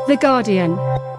The Guardian.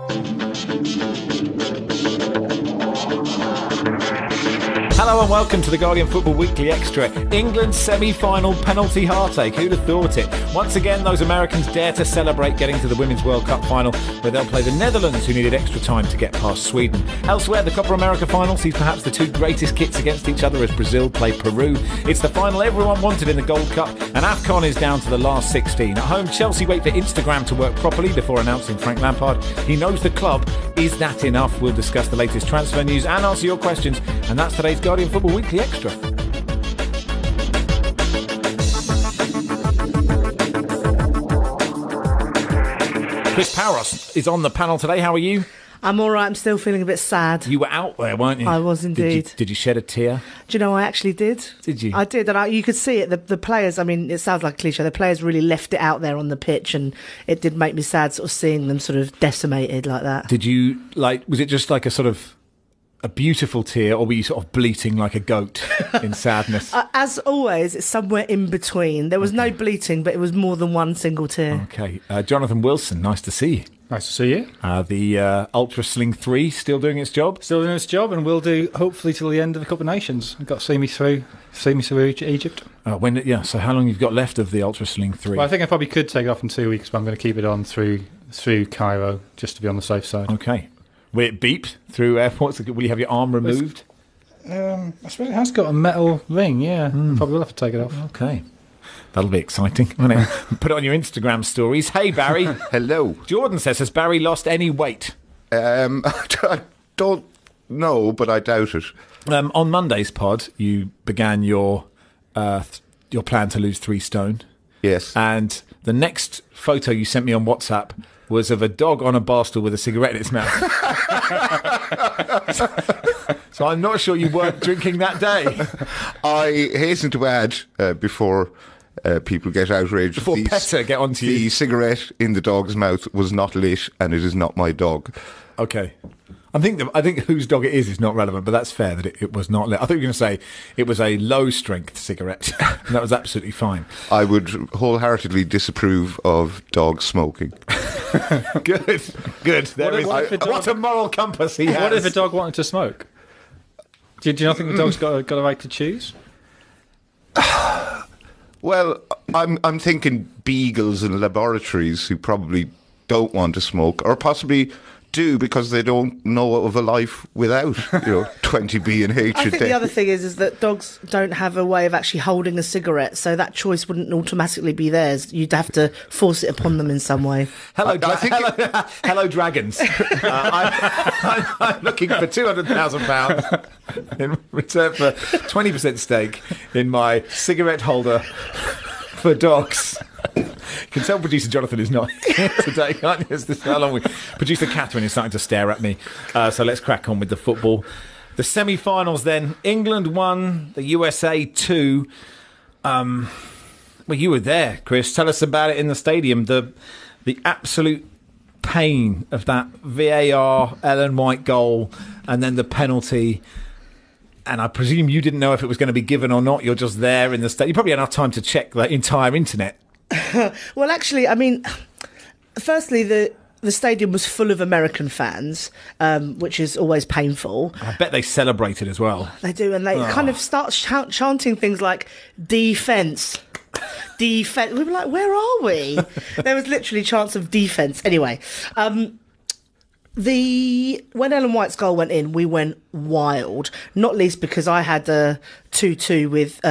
Hello and welcome to the Guardian Football Weekly Extra. England's semi-final penalty heartache. Who'd have thought it? Once again, those Americans dare to celebrate getting to the Women's World Cup final, where they'll play the Netherlands, who needed extra time to get past Sweden. Elsewhere, the Copa America final sees perhaps the two greatest kits against each other as Brazil play Peru. It's the final everyone wanted in the Gold Cup, and AFCON is down to the last 16. At home, Chelsea wait for Instagram to work properly before announcing Frank Lampard. He knows the club. Is that enough? We'll discuss the latest transfer news and answer your questions, and that's today's Guardian Football Weekly Extra. Chris Paros is on the panel today. How are you? I'm all right. I'm still feeling a bit sad. You were out there, weren't you? I was indeed. Did you shed a tear? Do you know, I actually did. Did you? I did, and you could see it. The players, I mean, it sounds like a cliche, the players really left it out there on the pitch, and it did make me sad sort of seeing them sort of decimated like that. Did you, was it just like a sort of a beautiful tear, or were you sort of bleating like a goat in sadness? As always, it's somewhere in between. There was no bleating, but it was more than one single tear. Okay. Jonathan Wilson, nice to see you. Nice to see you. The Ultra Sling 3 still doing its job? Still doing its job, and will do hopefully till the end of the Cup of Nations. I've got to see me through Egypt. So how long you've got left of the Ultra Sling 3? Well, I think I probably could take it off in 2 weeks, but I'm going to keep it on through Cairo, just to be on the safe side. Okay. Will it beep through airports? Will you have your arm removed? I suppose it has got a metal ring, yeah. Probably will have to take it off. Okay. That'll be exciting, won't it? Put it on your Instagram stories. Hey, Barry. Hello. Jordan says, has Barry lost any weight? I don't know, but I doubt it. On Monday's pod, you began your plan to lose 3 stone. Yes. And the next photo you sent me on WhatsApp was of a dog on a bar stool with a cigarette in its mouth. So I'm not sure you weren't drinking that day. I hasten to add, before people get outraged, before PETA get onto you, the cigarette in the dog's mouth was not lit, and it is not my dog. Okay. I think whose dog it is not relevant, but that's fair that it was not lit. I thought you were going to say it was a low-strength cigarette, and that was absolutely fine. I would wholeheartedly disapprove of dog smoking. Good. What a moral compass he has. What if a dog wanted to smoke? Do you not think the dog's got a right to choose? Well, I'm thinking beagles in laboratories who probably don't want to smoke, or possibly do because they don't know of a life without 20B and H. I think the other thing is that dogs don't have a way of actually holding a cigarette, so that choice wouldn't automatically be theirs. You'd have to force it upon them in some way. Hello, dragons. I'm looking for £200,000 in return for 20% stake in my cigarette holder for dogs. You can tell producer Jonathan is not here today, can't you? This is how long Producer Catherine is starting to stare at me. So let's crack on with the football. The semi-finals then. England 1, the USA 2. Well, you were there, Chris. Tell us about it in the stadium. The absolute pain of that VAR, Ellen White goal, and then the penalty. And I presume you didn't know if it was going to be given or not. You're just there in the stadium. You probably had enough time to check the entire internet. Well, actually, I mean, firstly, the stadium was full of American fans, which is always painful. I bet they celebrated as well. They do, and they kind of start chanting things like defence. Defence. We were like, where are we? There was literally chants of defence. Anyway, when Ellen White's goal went in, we went wild. Not least because I had a 2-2 with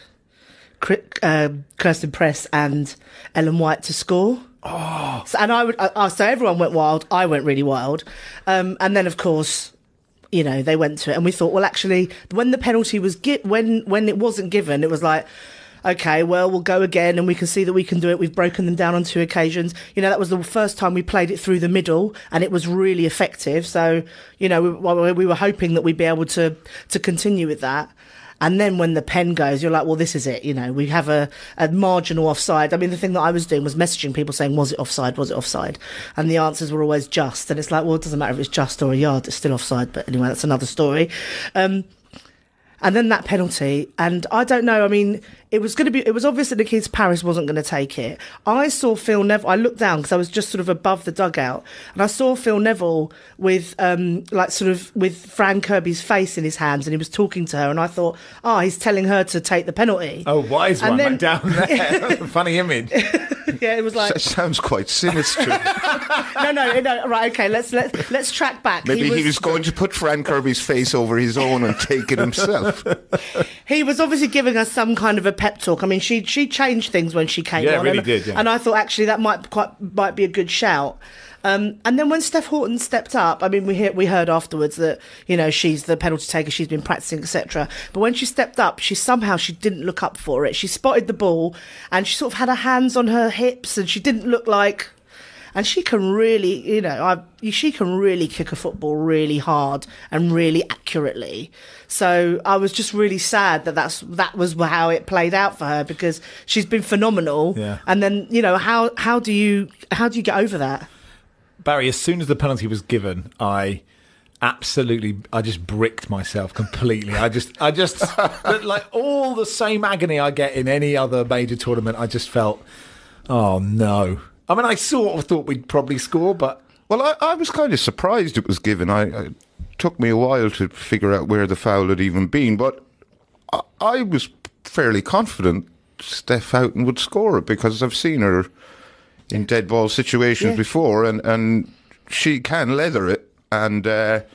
Kirsten Press and Ellen White to score. Oh, so everyone went wild. I went really wild, and then of course, they went to it, and we thought, well, actually, when the penalty was when it wasn't given, it was like, okay, well, we'll go again, and we can see that we can do it. We've broken them down on 2 occasions. That was the first time we played it through the middle, and it was really effective. So, we were hoping that we'd be able to continue with that. And then when the pen goes, you're like, well, this is it. We have a marginal offside. I mean, the thing that I was doing was messaging people saying, was it offside? Was it offside? And the answers were always just. And it's like, well, it doesn't matter if it's just or a yard, it's still offside. But anyway, that's another story. And then that penalty. And I don't know, I mean, it was obvious that Nikita Parris wasn't going to take it. I saw Phil Neville. I looked down because I was just sort of above the dugout, and I saw Phil Neville with with Fran Kirby's face in his hands, and he was talking to her, and I thought, he's telling her to take the penalty. Oh, wise one, then, like down there. That's a funny image. Yeah, it was like. That sounds quite sinister. No. Right, okay. Let's track back. Maybe he was going to put Fran Kirby's face over his own and take it himself. He was obviously giving us some kind of a pep talk. I mean, she changed things when she came on. Yeah, really did. Yeah. And I thought actually that might be a good shout. And then when Steph Houghton stepped up, I mean, we heard afterwards that, you know, she's the penalty taker, she's been practicing, etc. But when she stepped up, she didn't look up for it. She spotted the ball and she sort of had her hands on her hips and she didn't look like. And she can really, you know, she can really kick a football really hard and really accurately. So I was just really sad that was how it played out for her, because she's been phenomenal. Yeah. And then, you know, how do you get over that? Barry, as soon as the penalty was given, I just bricked myself completely. I just like all the same agony I get in any other major tournament. I just felt, oh no. I mean, I sort of thought we'd probably score, but... Well, I was kind of surprised it was given. It took me a while to figure out where the foul had even been, but I was fairly confident Steph Houghton would score it, because I've seen her in dead ball situations before, and she can leather it, and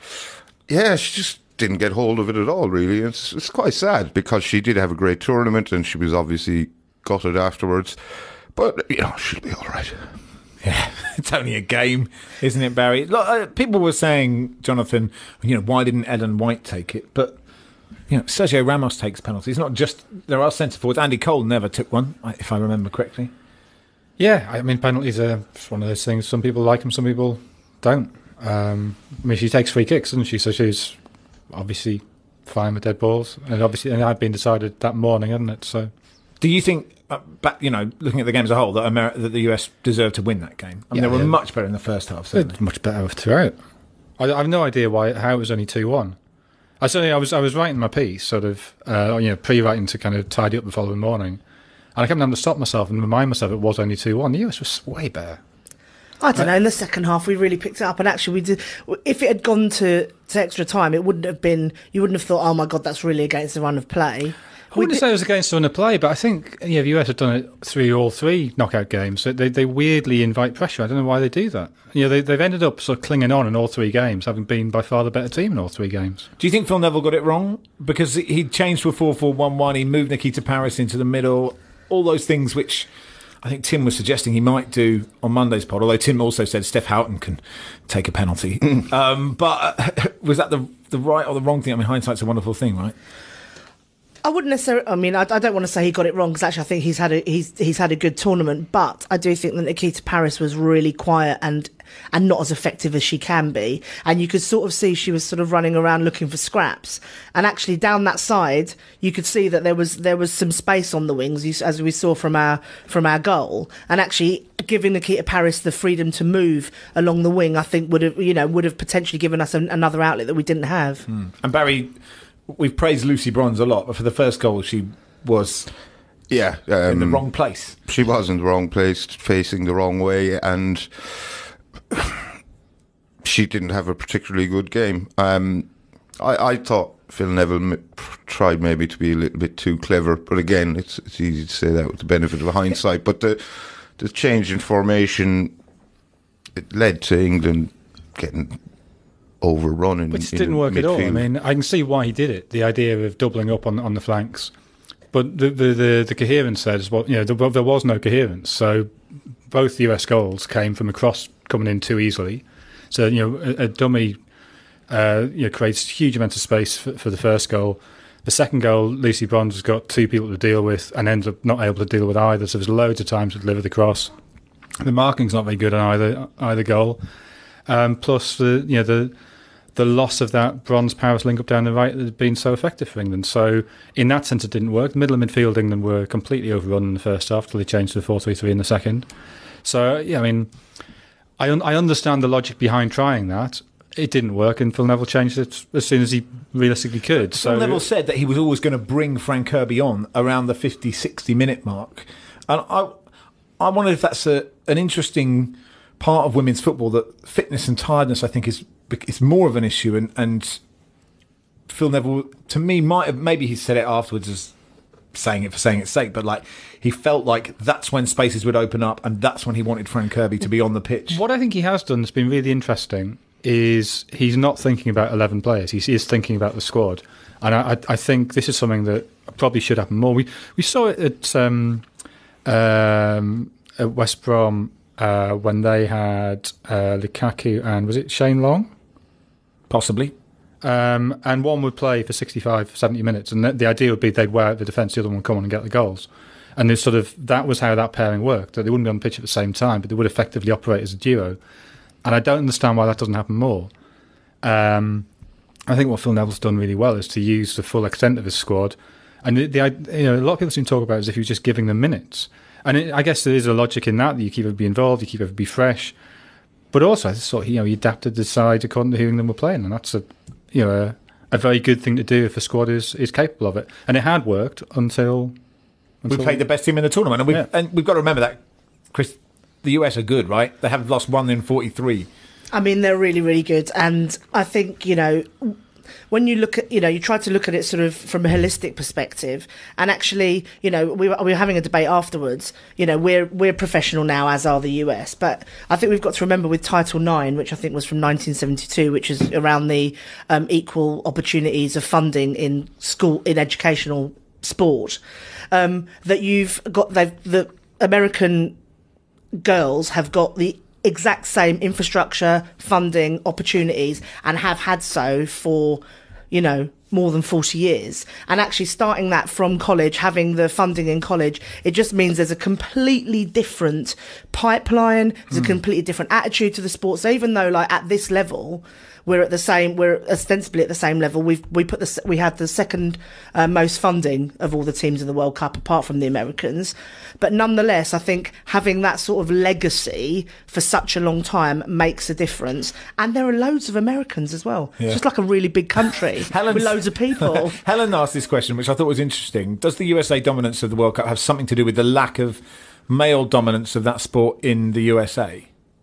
she just didn't get hold of it at all, really. It's quite sad, because she did have a great tournament, and she was obviously gutted afterwards. But, you know, she'll be all right. Yeah, it's only a game, isn't it, Barry? Look, people were saying, Jonathan, you know, why didn't Ellen White take it? But, you know, Sergio Ramos takes penalties. Not just, there are centre forwards. Andy Cole never took one, if I remember correctly. Yeah, I mean, penalties are one of those things. Some people like them, some people don't. I mean, she takes free kicks, doesn't she? So she's obviously fine with dead balls. And obviously, it had been decided that morning, hadn't it? So, do you think, you know, looking at the game as a whole, that the US deserved to win that game? I mean, they were much better in the first half, certainly. Much better throughout. I have no idea how it was only 2-1. I was writing my piece, sort of, pre-writing to kind of tidy up the following morning, and I kept having to stop myself and remind myself it was only 2-1. The US was way better. I don't know. In the second half, we really picked it up, and actually, we did. If it had gone to extra time, it wouldn't have been. You wouldn't have thought, "Oh my God, that's really against the run of play." I wouldn't say it was against the run of play, but I think the US have done it through all three knockout games. So they weirdly invite pressure. I don't know why they do that. You know, they've ended up sort of clinging on in all three games, having been by far the better team in all three games. Do you think Phil Neville got it wrong? Because he changed to a 4-4-1-1, he moved Nikita Parris into the middle, all those things which I think Tim was suggesting he might do on Monday's pod, although Tim also said Steph Houghton can take a penalty. But was that the right or the wrong thing? I mean, hindsight's a wonderful thing, right? I wouldn't necessarily. I mean, I don't want to say he got it wrong, because actually I think he's had a good tournament. But I do think that Nikita Parris was really quiet and not as effective as she can be. And you could sort of see she was sort of running around looking for scraps. And actually down that side, you could see that there was some space on the wings, as we saw from our goal. And actually giving Nikita Parris the freedom to move along the wing, I think would have potentially given us another outlet that we didn't have. And Barry, we've praised Lucy Bronze a lot, but for the first goal, she was in the wrong place. She was in the wrong place, facing the wrong way, and she didn't have a particularly good game. I thought Phil Neville tried maybe to be a little bit too clever, but again, it's easy to say that with the benefit of hindsight. But the change in formation, it led to England getting overrun which didn't work midfield. at all. I mean, I can see why he did it, the idea of doubling up on the flanks, but the coherence says, well, you know, there was no coherence. So both US goals came from a cross coming in too easily. So, you know, a dummy creates huge amounts of space for the first goal. The second goal, Lucy Bronze has got two people to deal with and ends up not able to deal with either. So there's loads of time to deliver the cross. The marking's not very good on either goal. Plus the loss of that Bronze Parris link up down the right that had been so effective for England. So in that sense, it didn't work. The middle of midfield, England were completely overrun in the first half till they changed to the 4-3-3 in the second. So, yeah, I mean, I understand the logic behind trying that. it didn't work, and Phil Neville changed it as soon as he realistically could. Phil Neville said that he was always going to bring Frank Kirby on around the 50, 60-minute mark. And I wondered if that's an interesting part of women's football, that fitness and tiredness, I think, is more of an issue. And Phil Neville, to me, maybe he said it afterwards as saying it for saying its sake, but like he felt like that's when spaces would open up, and that's when he wanted Frank Kirby to be on the pitch. What I think he has done that's been really interesting is he's not thinking about 11 players. He is thinking about the squad. And I think this is something that probably should happen more. We saw it at West Brom when they had Lukaku and, was it Shane Long? Possibly. And one would play for 65, 70 minutes. And the idea would be they'd wear out the defence, the other one would come on and get the goals. And there's that was how that pairing worked. That they wouldn't be on the pitch at the same time, but they would effectively operate as a duo. And I don't understand why that doesn't happen more. I think what Phil Neville's done really well is to use the full extent of his squad. And a lot of people seem to talk about it as if he was just giving them minutes. And I guess there is a logic in that you keep everybody involved, you keep everybody fresh. But also, I thought he adapted the side according to who England were playing, and that's a very good thing to do if a squad is capable of it. And it had worked until we played the best team in the tournament, and we've got to remember that, Chris. The US are good, right? They haven't lost 1 in 43. I mean, they're really, really good. And I think, when you look at, you try to look at it sort of from a holistic perspective, and actually, we were having a debate afterwards, we're professional now, as are the US. But I think we've got to remember with Title IX, which I think was from 1972, which is around the equal opportunities of funding in school, in educational sport, that you've got the American girls have got the exact same infrastructure, funding, opportunities, and have had so for, more than 40 years. And actually starting that from college, having the funding in college, it just means there's a completely different pipeline, there's a completely different attitude to the sport. So even though, like, at this level, we're ostensibly at the same level. We had the second most funding of all the teams in the World Cup, apart from the Americans. But nonetheless, I think having that sort of legacy for such a long time makes a difference. And there are loads of Americans as well. Yeah. It's just like a really big country with loads of people. Helen asked this question, which I thought was interesting. Does the USA dominance of the World Cup have something to do with the lack of male dominance of that sport in the USA?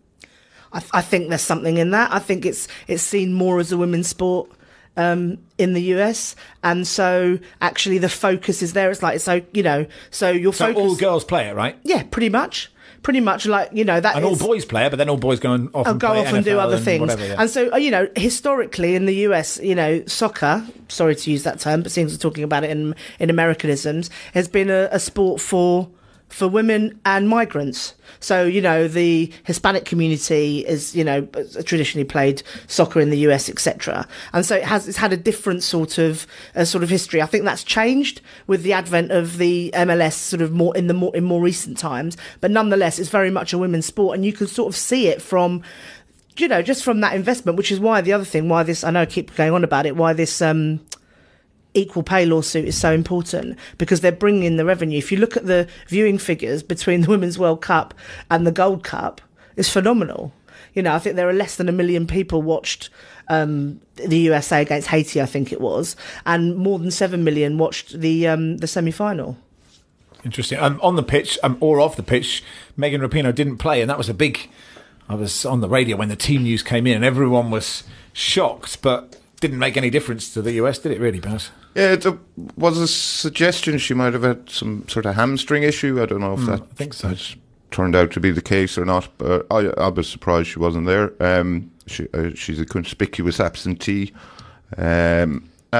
I think there's something in that. I think it's seen more as a women's sport in the US, and so actually the focus is there. It's like so your focus. So all girls play it, right? Yeah, pretty much like that. And all boys play it, but then all boys go off and do other things. Whatever, yeah. And so historically in the US, soccer. Sorry to use that term, but seems we're talking about it in Americanisms, has been a sport for women and migrants. So, the Hispanic community is, traditionally played soccer in the US, etc. And so it's had a different sort of history. I think that's changed with the advent of the MLS sort of in more recent times. But nonetheless, it's very much a women's sport, and you can sort of see it from, just from that investment, which is why the other thing, why this, I know I keep going on about it, why this, equal pay lawsuit is so important, because they're bringing in the revenue. If you look at the viewing figures between the Women's World Cup and the Gold Cup, it's phenomenal. I think there are less than 1 million people watched the USA against Haiti, I think it was, and more than 7 million watched the semi-final. Interesting. On the pitch or off the pitch, Megan Rapinoe didn't play, and that was I was on the radio when the team news came in, and everyone was shocked, but didn't make any difference to the US, did it really, Baz? Yeah, there was a suggestion she might have had some sort of hamstring issue. I don't know if I think so. Has turned out to be the case or not, but I was surprised she wasn't there. She's a conspicuous absentee. And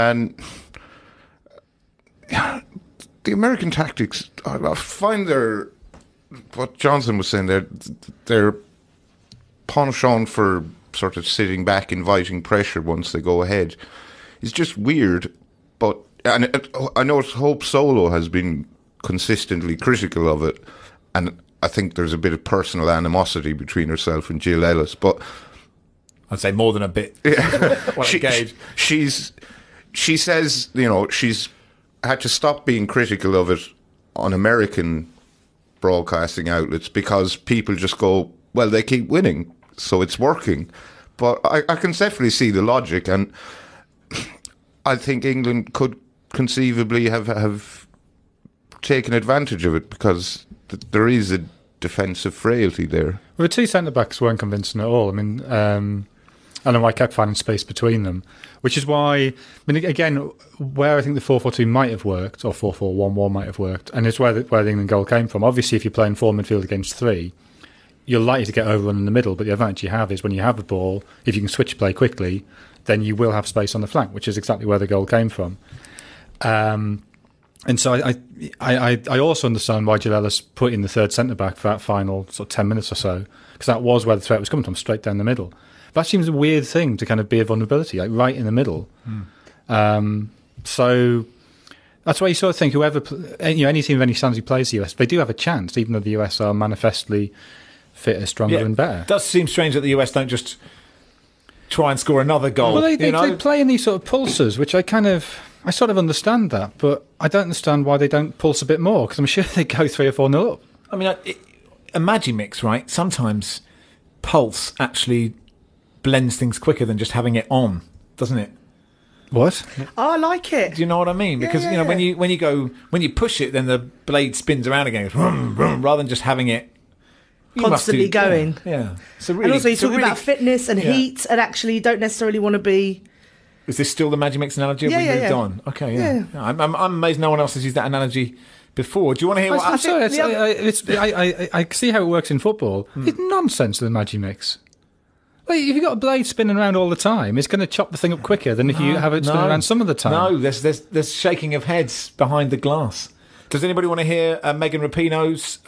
the American tactics, I find what Johnson was saying, they're penchant for sort of sitting back, inviting pressure once they go ahead. It's just weird. But I know Hope Solo has been consistently critical of it, and I think there's a bit of personal animosity between herself and Jill Ellis. But I'd say more than a bit. Yeah. She says, she's had to stop being critical of it on American broadcasting outlets because people just go, well, they keep winning, so it's working. But I can definitely see the logic, and I think England could conceivably have taken advantage of it, because there is a defensive frailty there. Well, the two centre-backs weren't convincing at all. I mean, I don't know why I kept finding space between them, which is why, I mean, again, where I think the 4-4-2 might have worked, or 4-4-1-1 might have worked, and it's where the England goal came from. Obviously, if you're playing 4 midfield against 3, you're likely to get overrun in the middle, but the advantage you have is when you have the ball, if you can switch play quickly, then you will have space on the flank, which is exactly where the goal came from. And so I also understand why Jill Ellis put in the third centre-back for that final sort of 10 minutes or so, because that was where the threat was coming from, straight down the middle. But that seems a weird thing to kind of be a vulnerability, like right in the middle. So that's why you sort of think whoever, any team of any standards who plays the US, they do have a chance, even though the US are manifestly fitter, stronger and better. It does seem strange that the US don't just try and score another goal. Well, they play in these sort of pulses, which I sort of understand that, but I don't understand why they don't pulse a bit more, because I'm sure they go 3 or 4-0 up. I mean, a Magimix, right? Sometimes pulse actually blends things quicker than just having it on, doesn't it? What? Oh, I like it. Do you know what I mean? Because Yeah. when you push it, then the blade spins around again, vroom, vroom, rather than just having it Constantly going. Yeah. So really, And also, you're so talking really- about fitness and Yeah. heat, and actually you don't necessarily want to be... Is this still the Magimix analogy? Have Yeah, we yeah, moved yeah. on? Okay, yeah. Yeah. I'm amazed no one else has used that analogy before. Do you want to hear what I'm sorry, the I see how it works in football. It's nonsense, the Magimix. Like, if you've got a blade spinning around all the time, it's going to chop the thing up quicker than if you have it spinning around some of the time. No, there's shaking of heads behind the glass. Does anybody want to hear Megan Rapinoe's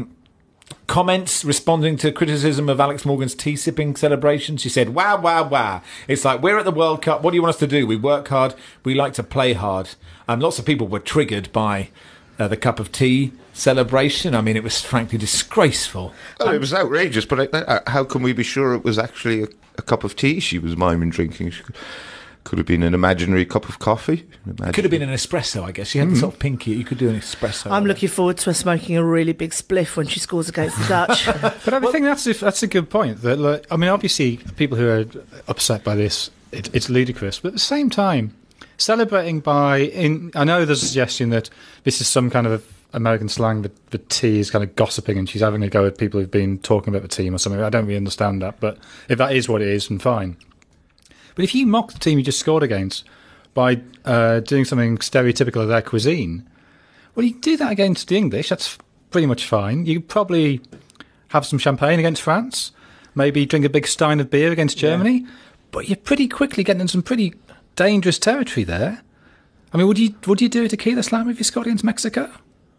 comments responding to criticism of Alex Morgan's tea-sipping celebration? She said, wow, wow, wow. It's like, we're at the World Cup. What do you want us to do? We work hard. We like to play hard. Lots of people were triggered by the cup of tea celebration. I mean, it was frankly disgraceful. Well, it was outrageous, but how can we be sure it was actually a cup of tea she was miming drinking? She could have been an imaginary cup of coffee. Could have been an espresso, I guess. She had the sort of pinky. You could do an espresso. I'm looking forward to her smoking a really big spliff when she scores against the Dutch. But I think that's a good point. That, like, I mean, obviously, people who are upset by this, it's ludicrous. But at the same time, celebrating I know there's a suggestion that this is some kind of American slang, that the tea is kind of gossiping and she's having a go at people who've been talking about the team or something. I don't really understand that. But if that is what it is, then fine. But if you mock the team you just scored against by doing something stereotypical of their cuisine, well, you do that against the English, that's pretty much fine. You could probably have some champagne against France, maybe drink a big stein of beer against Germany, but you're pretty quickly getting in some pretty dangerous territory there. I mean, would you do a tequila slam if you scored against Mexico?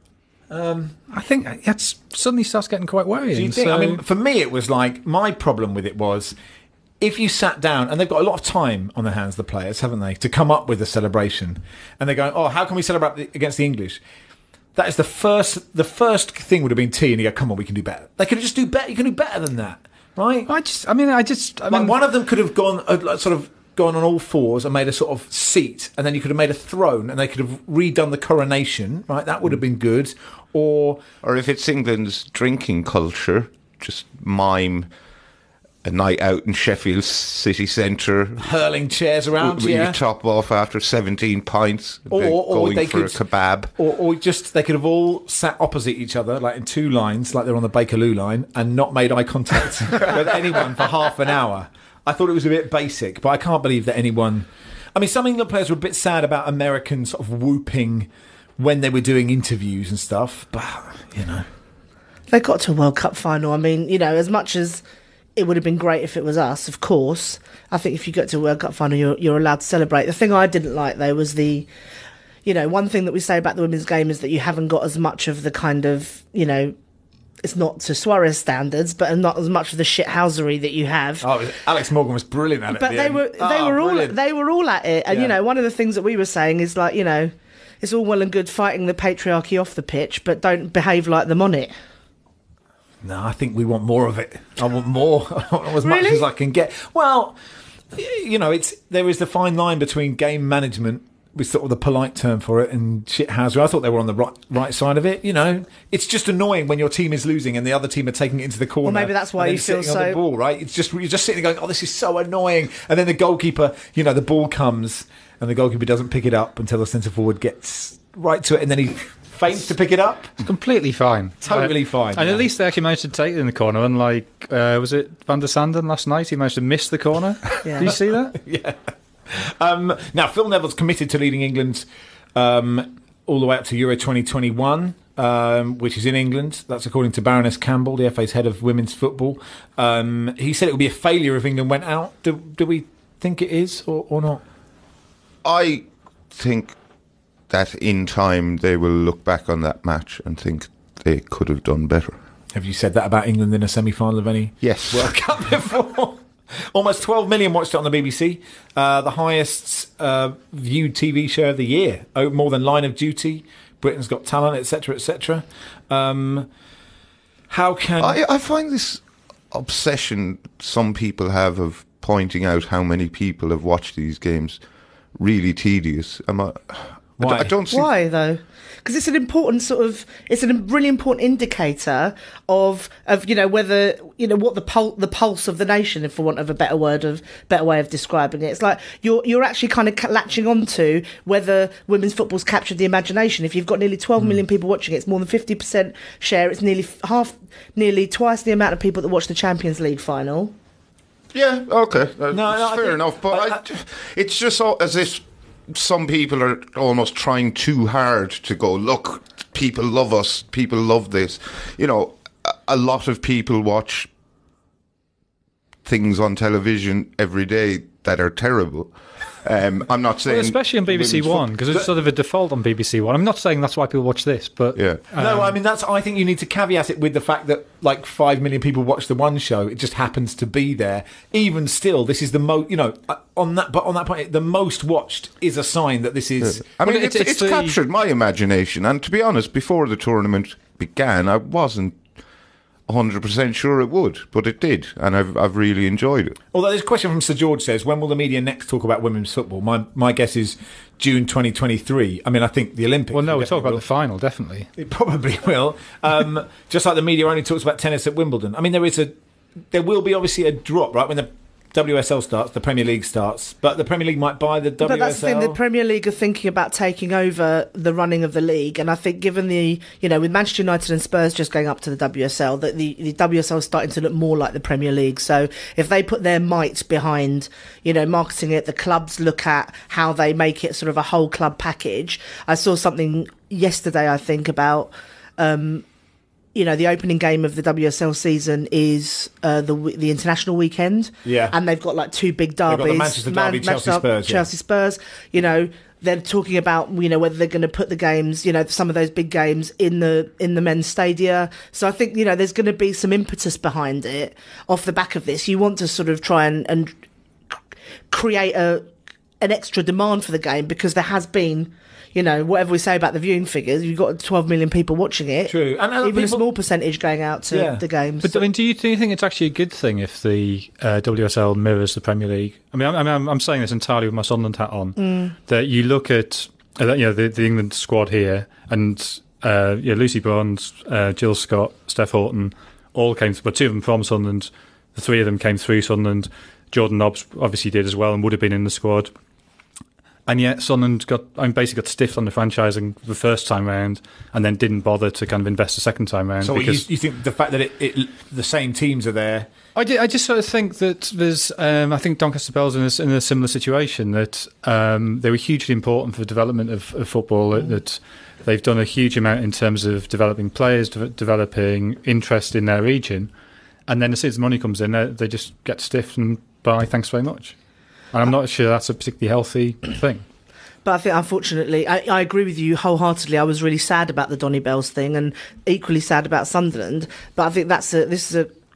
I think that suddenly starts getting quite worrying. Do you think? So- I mean, for me, it was like, my problem with it was, if you sat down, and they've got a lot of time on their hands, the players, haven't they, to come up with a celebration, and they're going, oh, how can we celebrate against the English? That is the first thing would have been tea, and you go, come on, we can do better. They could just do better. You can do better than that, right? I mean, One of them could have gone gone on all fours and made a sort of seat, and then you could have made a throne, and they could have redone the coronation, right? That would have been good. Or if it's England's drinking culture, just mime a night out in Sheffield city centre, hurling chairs around, with your top off after 17 pints, going they for could, a kebab. Or just, they could have all sat opposite each other, like in 2 lines, like they're on the Bakerloo line, and not made eye contact with anyone for half an hour. I thought it was a bit basic, but I can't believe that anyone... I mean, some England players were a bit sad about Americans sort of whooping when they were doing interviews and stuff, but, you know. They got to a World Cup final. I mean, you know, as much as it would have been great if it was us, of course, I think if you get to a World Cup final, you're allowed to celebrate. The thing I didn't like, though, was one thing that we say about the women's game is that you haven't got as much of the kind of, it's not to Suarez standards, but not as much of the shithousery that you have. Oh, Alex Morgan was brilliant at it. But they were all at it, and one of the things that we were saying is like, it's all well and good fighting the patriarchy off the pitch, but don't behave like them on it. No, I think we want more of it. I want more, as much Really? as I can get. Well, there is the fine line between game management, was sort of the polite term for it, and shithousery. I thought they were on the right side of it. You know, it's just annoying when your team is losing and the other team are taking it into the corner. Well, maybe that's why and you then feel sitting on so. the ball, right? It's just you're just sitting there going, "Oh, this is so annoying." And then the goalkeeper, you know, the ball comes and the goalkeeper doesn't pick it up until the centre forward gets right to it, and then he feints to pick it up. Completely fine. Totally fine. And yeah. at least they actually managed to take it in the corner. Unlike, was it Van der Sanden last night? He managed to miss the corner. Yeah. Did you see that? Yeah. Now, Phil Neville's committed to leading England all the way up to Euro 2021, which is in England. That's according to Baroness Campbell, the FA's head of women's football. He said it would be a failure if England went out. Do we think it is or not? I think that in time they will look back on that match and think they could have done better. Have you said that about England in a semi-final of any Yes. World Cup before? Almost 12 million watched it on the BBC. The highest viewed TV show of the year. More than Line of Duty, Britain's Got Talent, etc., etc. How can... I find this obsession some people have of pointing out how many people have watched these games really tedious. Why? I don't see... Why though? Because it's an important it's a really important indicator of you know whether you know what the pulse of the nation, if for want of a better way of describing it. It's like you're actually kind of latching onto whether women's football's captured the imagination. If you've got nearly 12 million people watching it, it's more than 50% share. It's nearly twice the amount of people that watch the Champions League final. Yeah, okay. I fair think- enough. But it's just as if some people are almost trying too hard to go, look, people love us, people love this. You know, a lot of people watch things on television every day that are terrible. I'm not saying... Well, especially on BBC One, because it's sort of a default on BBC One. I'm not saying that's why people watch this, but... Yeah. No, I mean, I think you need to caveat it with the fact that like 5 million people watch the one show. It just happens to be there. Even still, this is the most, you know, on that point, the most watched is a sign that this is... I mean, Well, it's it's the- captured my imagination. And to be honest, before the tournament began, I wasn't 100% sure it would, but it did, and I've really enjoyed it. Although this question from Sir George says, when will the media next talk about women's football? My guess is June 2023. I mean, I think the Olympics... Well, no, we'll definitely talk about will. the final, definitely. It probably will. Just like the media only talks about tennis at Wimbledon. I mean, there will be obviously a drop, right, when the WSL starts, the Premier League starts, but the Premier League might buy the WSL. But that's the thing, the Premier League are thinking about taking over the running of the league, and I think given the, you know, with Manchester United and Spurs just going up to the WSL, that the WSL is starting to look more like the Premier League. So if they put their might behind, you know, marketing it, the clubs look at how they make it sort of a whole club package. I saw something yesterday, I think, about... you know, the opening game of the WSL season is the international weekend. Yeah. And they've got like two big derbies. They've got the Manchester derby, Chelsea Spurs, yeah. Chelsea Spurs. You know, they're talking about, you know, whether they're going to put the games, you know, some of those big games in the men's stadia. So I think, you know, there's going to be some impetus behind it off the back of this. You want to sort of try and create an extra demand for the game, because there has been... You know, whatever we say about the viewing figures, you've got 12 million people watching it. True. And even a people- small percentage going out to the games. But I mean, do you think it's actually a good thing if the WSL mirrors the Premier League? I mean, I'm saying this entirely with my Sunderland hat on. That you look at you know the England squad here, and Lucy Bronze, Jill Scott, Steph Houghton, all came. But two of them from Sunderland. The three of them came through Sunderland. Jordan Nobbs obviously did as well and would have been in the squad. And yet Sunderland basically got stiffed on the franchising the first time round, and then didn't bother to kind of invest the second time round. So because you think the fact that the same teams are there... I just sort of think that there's... I think Doncaster Bell's in a similar situation, that they were hugely important for the development of football, that they've done a huge amount in terms of developing players, developing interest in their region, and then as soon as the money comes in, they just get stiffed and bye, thanks very much. And I'm not sure that's a particularly healthy thing. But I think, unfortunately, I agree with you wholeheartedly. I was really sad about the Donny Bells thing, and equally sad about Sunderland. But I think this is a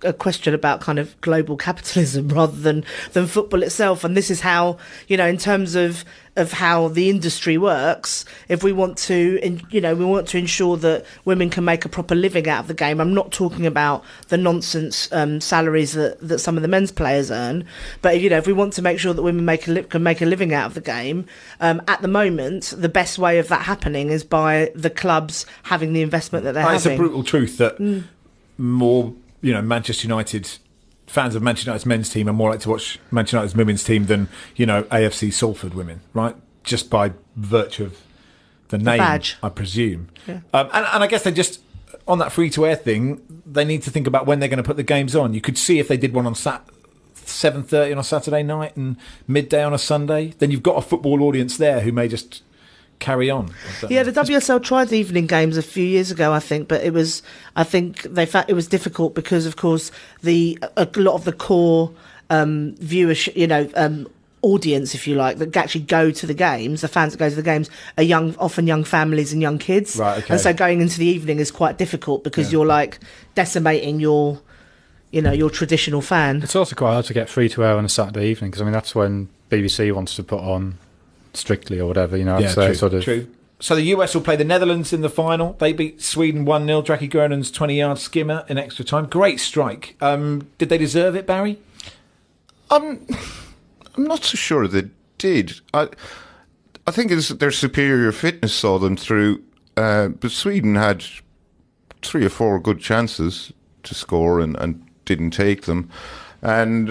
a question about kind of global capitalism rather than football itself. And this is how, in terms of how the industry works, if we want to, we want to ensure that women can make a proper living out of the game. I'm not talking about the nonsense salaries that some of the men's players earn, but if we want to make sure that women can make a living out of the game, at the moment, the best way of that happening is by the clubs having the investment that they're having. It's a brutal truth that more, Manchester United fans of Manchester United's men's team are more likely to watch Manchester United's women's team than, AFC Salford women, right? Just by virtue of the name, badge, I presume. Yeah. And I guess they just, on that free-to-air thing, they need to think about when they're going to put the games on. You could see if they did one on 7:30 on a Saturday night and midday on a Sunday, then you've got a football audience there who may just carry on. Yeah, the WSL tried the evening games a few years ago, I think, but I think they found it was difficult because, of course, a lot of the core viewership, audience, if you like, that actually go to the games, the fans that go to the games, are often young families and young kids. Right, okay. And so going into the evening is quite difficult because you're like decimating your traditional fan. It's also quite hard to get free to air on a Saturday evening because that's when BBC wants to put on Strictly or whatever, True. So the US will play the Netherlands in the final. They beat Sweden 1-0. Drake Gernon's 20-yard skimmer in extra time. Great strike. Did they deserve it, Barry? I'm not so sure they did. I think it's their superior fitness saw them through. But Sweden had 3 or 4 good chances to score and didn't take them. And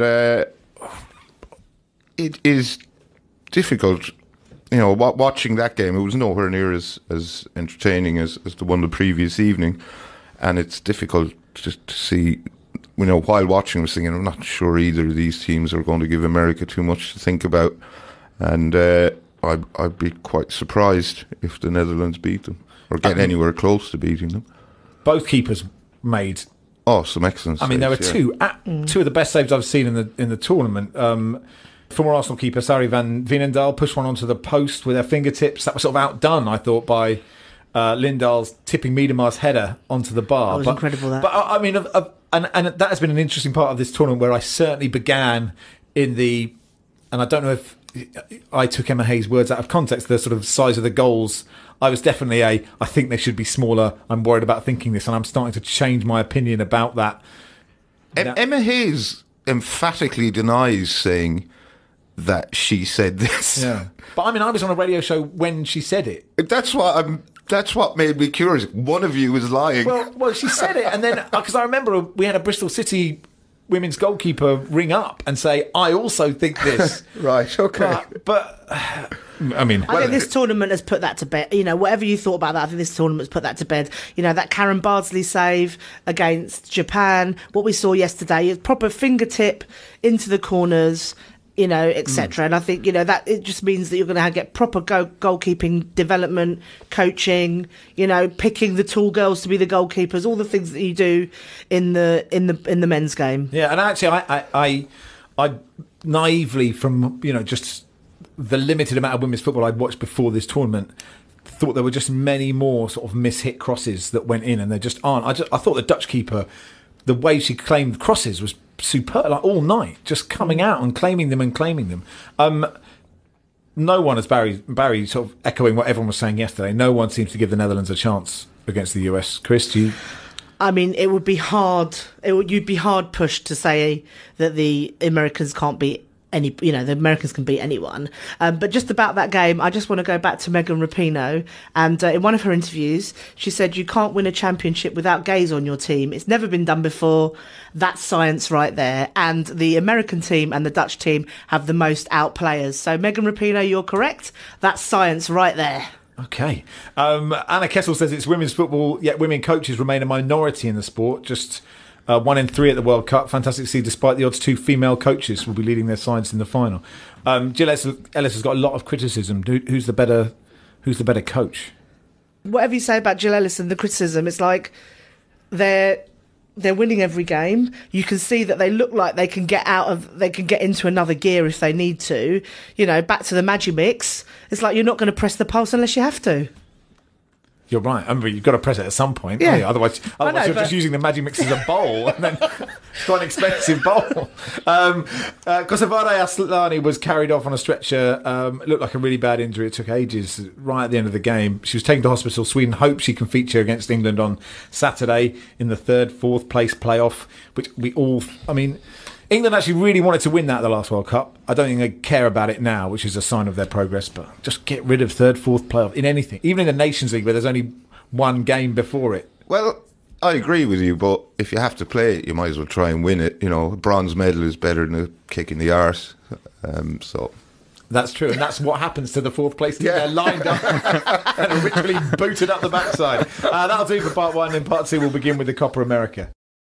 it is difficult. Watching that game, it was nowhere near as entertaining as the one the previous evening. And it's difficult to see, while watching, I was thinking, I'm not sure either of these teams are going to give America too much to think about. And I'd be quite surprised if the Netherlands beat them or get anywhere close to beating them. Both keepers made some excellent saves. There were two of the best saves I've seen in the tournament. Former Arsenal keeper Sari van Veenendaal pushed one onto the post with her fingertips. That was sort of outdone, I thought, by Lindahl's tipping Miedemar's header onto the bar. That was incredible, that. But and that has been an interesting part of this tournament where I certainly began and I don't know if I took Emma Hayes' words out of context, the sort of size of the goals. I was definitely I think they should be smaller. I'm worried about thinking this, and I'm starting to change my opinion about that. Emma Hayes emphatically denies saying that she said this. Yeah. But I was on a radio show when she said it. That's what made me curious. One of you was lying. Well, she said it, and then because I remember we had a Bristol City women's goalkeeper ring up and say, "I also think this." Right. Okay. But I think this tournament has put that to bed. Whatever you thought about that, I think this tournament's put that to bed. that Karen Bardsley save against Japan, what we saw yesterday, is proper fingertip into the corners, etc. And I think, that it just means that you're going to get proper goalkeeping development, coaching, picking the tall girls to be the goalkeepers, all the things that you do in the men's game. Yeah, and actually, I naively, from just the limited amount of women's football I'd watched before this tournament, thought there were just many more sort of mishit crosses that went in, and there just aren't. I thought the Dutch keeper, the way she claimed crosses was superb, like all night, just coming out and claiming them. No one, as Barry sort of echoing what everyone was saying yesterday, no one seems to give the Netherlands a chance against the US. Chris, do you? It would be hard. You'd be hard pushed to say that the Americans can't beat the Americans can beat anyone. But just about that game, I just want to go back to Megan Rapinoe. And in one of her interviews, she said, "You can't win a championship without gays on your team. It's never been done before. That's science right there. And the American team and the Dutch team have the most out players." So Megan Rapinoe, you're correct. That's science right there. Okay. Anna Kessel says it's women's football, yet women coaches remain a minority in the sport. Just 1 in 3 at the World Cup. Fantastic to see. Despite the odds, 2 female coaches will be leading their sides in the final. Jill Ellis has got a lot of criticism. Who's the better coach? Whatever you say about Jill Ellis and the criticism, it's like they're winning every game. You can see that they look like they can get into another gear if they need to. Back to the Magimix. It's like you're not going to press the pulse unless you have to. You're right. I mean, you've got to press it at some point. Yeah. Otherwise you're just using the Magic Mix as a bowl, and then it's quite an expensive bowl. Kosovare Asllani was carried off on a stretcher. It looked like a really bad injury. It took ages right at the end of the game. She was taken to hospital. Sweden hopes she can feature against England on Saturday in the fourth place playoff, which England actually really wanted to win that at the last World Cup. I don't think they care about it now, which is a sign of their progress, but just get rid of third, fourth playoff in anything. Even in the Nations League, where there's only one game before it. Well, I agree with you, but if you have to play it, you might as well try and win it. A bronze medal is better than a kick in the arse. So that's true, and that's what happens to the fourth place team. They're lined up and are literally booted up the backside. That'll do for part one. In part two, we'll begin with the Copa America.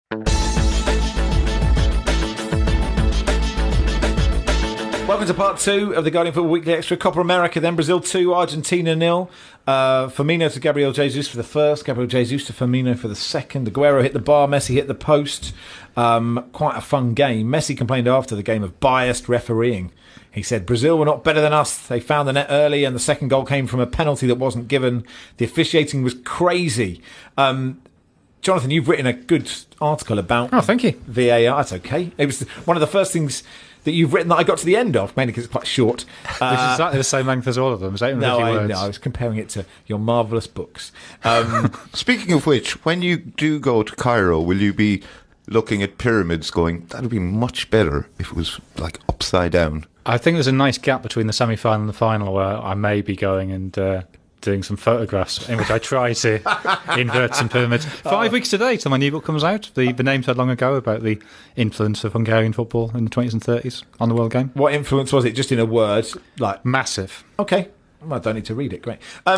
Welcome to part two of the Guardian Football Weekly Extra. Copa America, then Brazil 2, Argentina 0. Firmino to Gabriel Jesus for the first, Gabriel Jesus to Firmino for the second. Aguero hit the bar, Messi hit the post. Quite a fun game. Messi complained after the game of biased refereeing. He said, Brazil were not better than us. They found the net early, and the second goal came from a penalty that wasn't given. The officiating was crazy. Jonathan, you've written a good article about thank you. VAR. That's okay. It was one of the first things that you've written that I got to the end of, mainly because it's quite short. This is exactly the same length as all of them. I was comparing it to your marvellous books. Speaking of which, when you do go to Cairo, will you be looking at pyramids going, that would be much better if it was like upside down? I think there's a nice gap between the semi-final and the final where I may be going and doing some photographs in which I try to invert some pyramids. 5 weeks today till my new book comes out. The name said long ago about the influence of Hungarian football in the 20s and 30s on the world game. What influence was it? Just in a word? Massive. Okay. Well, I don't need to read it. Great.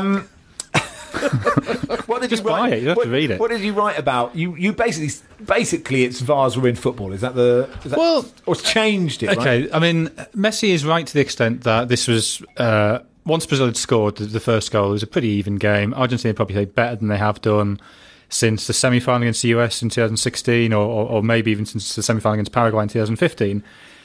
What did Just you write? buy it. You don't have to read it. What did you write about? You basically it's VARs were in football. Is that or it's changed it? Okay. Right? I mean, Messi is right to the extent that this was once Brazil had scored the first goal, it was a pretty even game. Argentina probably played better than they have done since the semi-final against the US in 2016, or maybe even since the semi-final against Paraguay in 2015.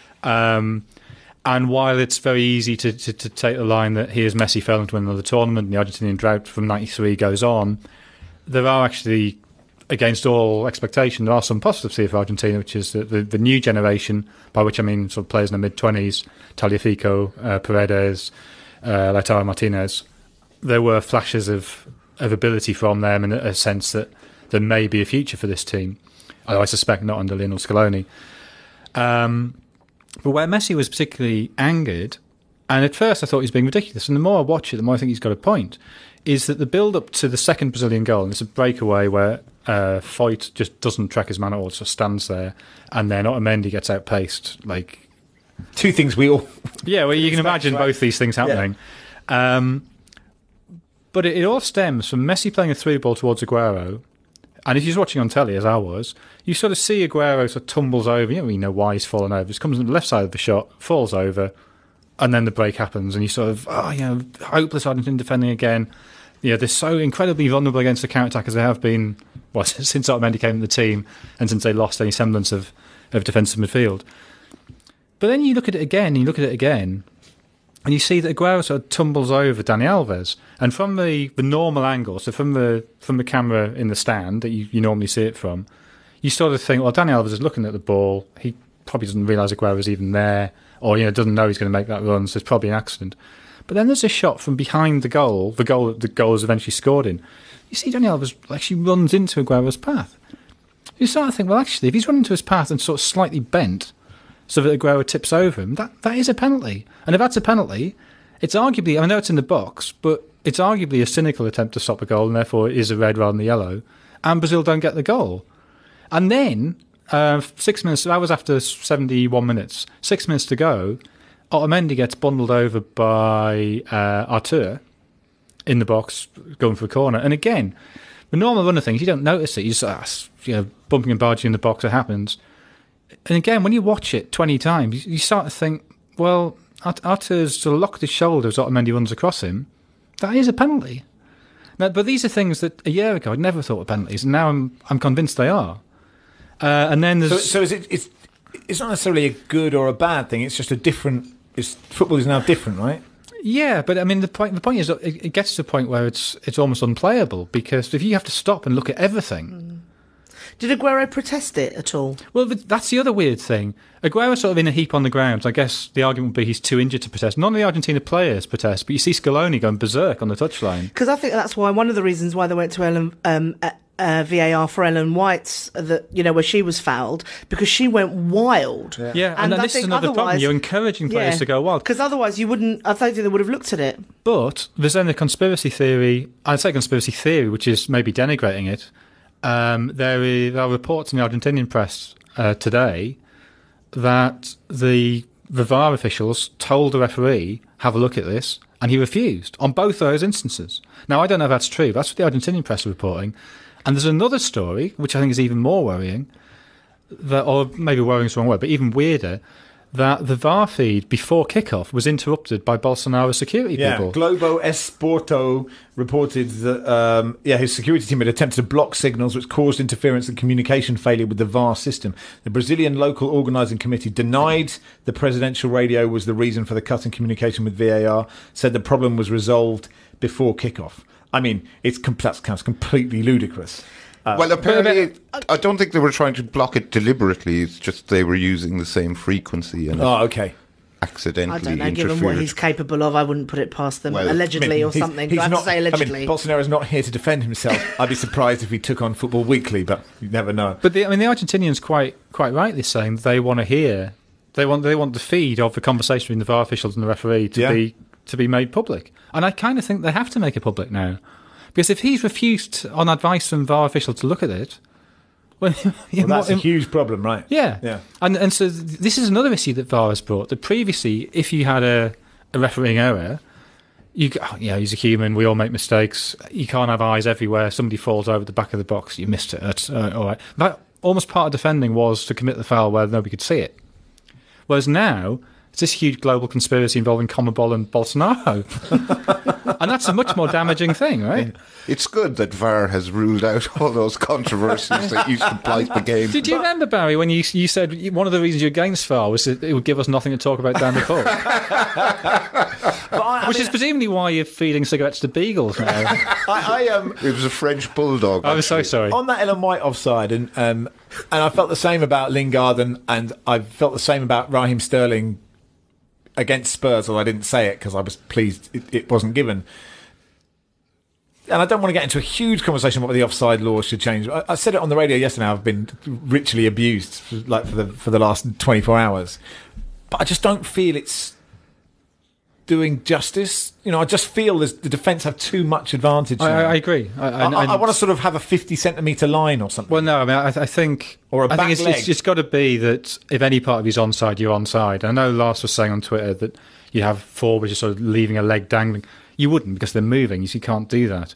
And while it's very easy to take the line that here's Messi failing to win another tournament and the Argentinian drought from '93 goes on, there are actually, against all expectation, there are some positives here for Argentina, which is the new generation, by which I mean sort of players in their mid-20s, Tagliafico, Paredes, Lautaro Martinez. There were flashes of ability from them and a sense that there may be a future for this team, although I suspect not under Lionel Scaloni. But where Messi was particularly angered, and at first I thought he was being ridiculous, and the more I watch it, the more I think he's got a point, is that the build-up to the second Brazilian goal, and it's a breakaway where Foyt just doesn't track his man at all, just stands there, and then Otamendi gets outpaced. Two things we all... Yeah, well, you can imagine both these things happening. Yeah. But it all stems from Messi playing a through ball towards Aguero, and if you're watching on telly, as I was, you sort of see Aguero sort of tumbles over. You know why he's fallen over. He comes on the left side of the shot, falls over, and then the break happens, and you sort of, hopeless Argentina defending again. They're so incredibly vulnerable against the counter-attack as they have been, since Otamendi came to the team and since they lost any semblance of defensive midfield. But then you look at it again, and you see that Aguero sort of tumbles over Dani Alves. And from the normal angle, so from the camera in the stand that you normally see it from, you sort of think, well, Dani Alves is looking at the ball. He probably doesn't realise Aguero's even there, or doesn't know he's going to make that run, so it's probably an accident. But then there's a shot from behind the goal that the goal is eventually scored in. You see Dani Alves actually runs into Aguero's path. You start to think, well, actually, if he's running into his path and sort of slightly bent so that Aguero tips over him, that is a penalty. And if that's a penalty, it's arguably, I know it's in the box, but it's arguably a cynical attempt to stop a goal, and therefore it is a red rather than a yellow, and Brazil don't get the goal. And then, 6 minutes, that was after 71 minutes, 6 minutes to go, Otamendi gets bundled over by Artur in the box, going for a corner. And again, the normal run of things, you don't notice it. You just, bumping and barging in the box, it happens. And again, when you watch it 20 times, you start to think, well, Artur's sort of locked his shoulder as Otamendi runs across him. That is a penalty. Now, but these are things that a year ago I'd never thought were penalties, and now I'm convinced they are. And then there's... So is it's not necessarily a good or a bad thing. It's just a different... Football is now different, right? Yeah, but I mean, the point is, it gets to a point where it's almost unplayable, because if you have to stop and look at everything. Did Aguero protest it at all? Well, that's the other weird thing. Aguero's sort of in a heap on the ground. I guess the argument would be he's too injured to protest. None of the Argentina players protest, but you see Scaloni going berserk on the touchline. Because I think that's why one of the reasons why they went to VAR for Ellen White's, where she was fouled, because she went wild. Yeah, and this is another problem. You're encouraging players to go wild. Because otherwise you wouldn't, I don't think they would have looked at it. But there's then the conspiracy theory, I'd say conspiracy theory, which is maybe denigrating it. There are reports in the Argentinian press today that the VAR officials told the referee, have a look at this, and he refused on both those instances. Now, I don't know if that's true, but that's what the Argentinian press are reporting. And there's another story, which I think is even more worrying, or maybe worrying is the wrong word, but even weirder, that the VAR feed before kickoff was interrupted by Bolsonaro's security people. Globo Esporto reported that his security team had attempted to block signals, which caused interference and communication failure with the VAR system. The Brazilian local organising committee denied the presidential radio was the reason for the cut in communication with VAR, said the problem was resolved before kickoff. I mean, that sounds completely ludicrous. Well, apparently, I don't think they were trying to block it deliberately. It's just they were using the same frequency and accidentally I don't know, interfered. given what he's capable of, I wouldn't put it past them. Allegedly or something. Do I have to say allegedly? Bolsonaro's not here to defend himself. I'd be surprised if he took on Football Weekly, but you never know. But the Argentinians quite rightly saying they want to hear, they want the feed of the conversation between the VAR officials and the referee to be made public. And I kind of think they have to make it public now. Because if he's refused on advice from VAR officials to look at it, that's a huge problem, right? Yeah. And so this is another issue that VAR has brought. That previously, if you had a refereeing error, he's a human, we all make mistakes, you can't have eyes everywhere, somebody falls over the back of the box, you missed it, that's all right. That almost part of defending was to commit the foul where nobody could see it. Whereas now, it's this huge global conspiracy involving CONMEBOL and Bolsonaro. And that's a much more damaging thing, right? It's good that VAR has ruled out all those controversies that used to blight the game. Did you remember, Barry, when you said one of the reasons you're against VAR was that it would give us nothing to talk about down the court? Which is presumably why you're feeding cigarettes to beagles now. It was a French bulldog. I was so sorry. On that Ellen White offside, and I felt the same about Lingard, and I felt the same about Raheem Sterling against Spurs, although I didn't say it because I was pleased it wasn't given. And I don't want to get into a huge conversation about whether the offside law should change. I said it on the radio yesterday. I've been ritually abused for the last 24 hours, but I just don't feel it's doing justice. I just feel the defence have too much advantage. I agree. I want to sort of have a 50-centimetre line or something. Well, no, I mean, I think... Or a back leg. It's got to be that if any part of you's onside, you're onside. I know Lars was saying on Twitter that you have forwards just sort of leaving a leg dangling. You wouldn't, because they're moving. You can't do that.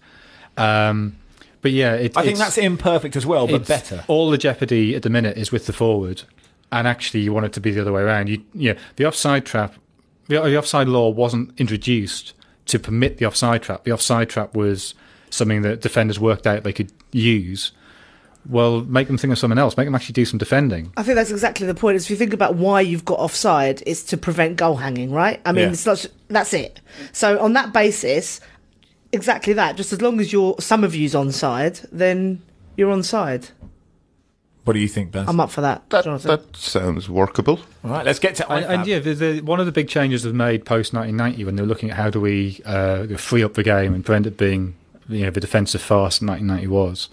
But yeah... I think that's imperfect as well, but better. All the jeopardy at the minute is with the forward. And actually, you want it to be the other way around. The offside trap... The offside law wasn't introduced to permit the offside trap. The offside trap was something that defenders worked out they could use. Well, make them think of something else. Make them actually do some defending. I think that's exactly the point. Is if you think about why you've got offside, it's to prevent goal hanging, right? I mean, it's not. That's it. So on that basis, exactly that. Just as long as some of you's onside, then you're onside. What do you think, Ben? I'm up for that. That sounds workable. All right, let's get to IFAB. And one of the big changes they've made post 1990 when they were looking at how do we free up the game and prevent it being the defensive farce 1990 was.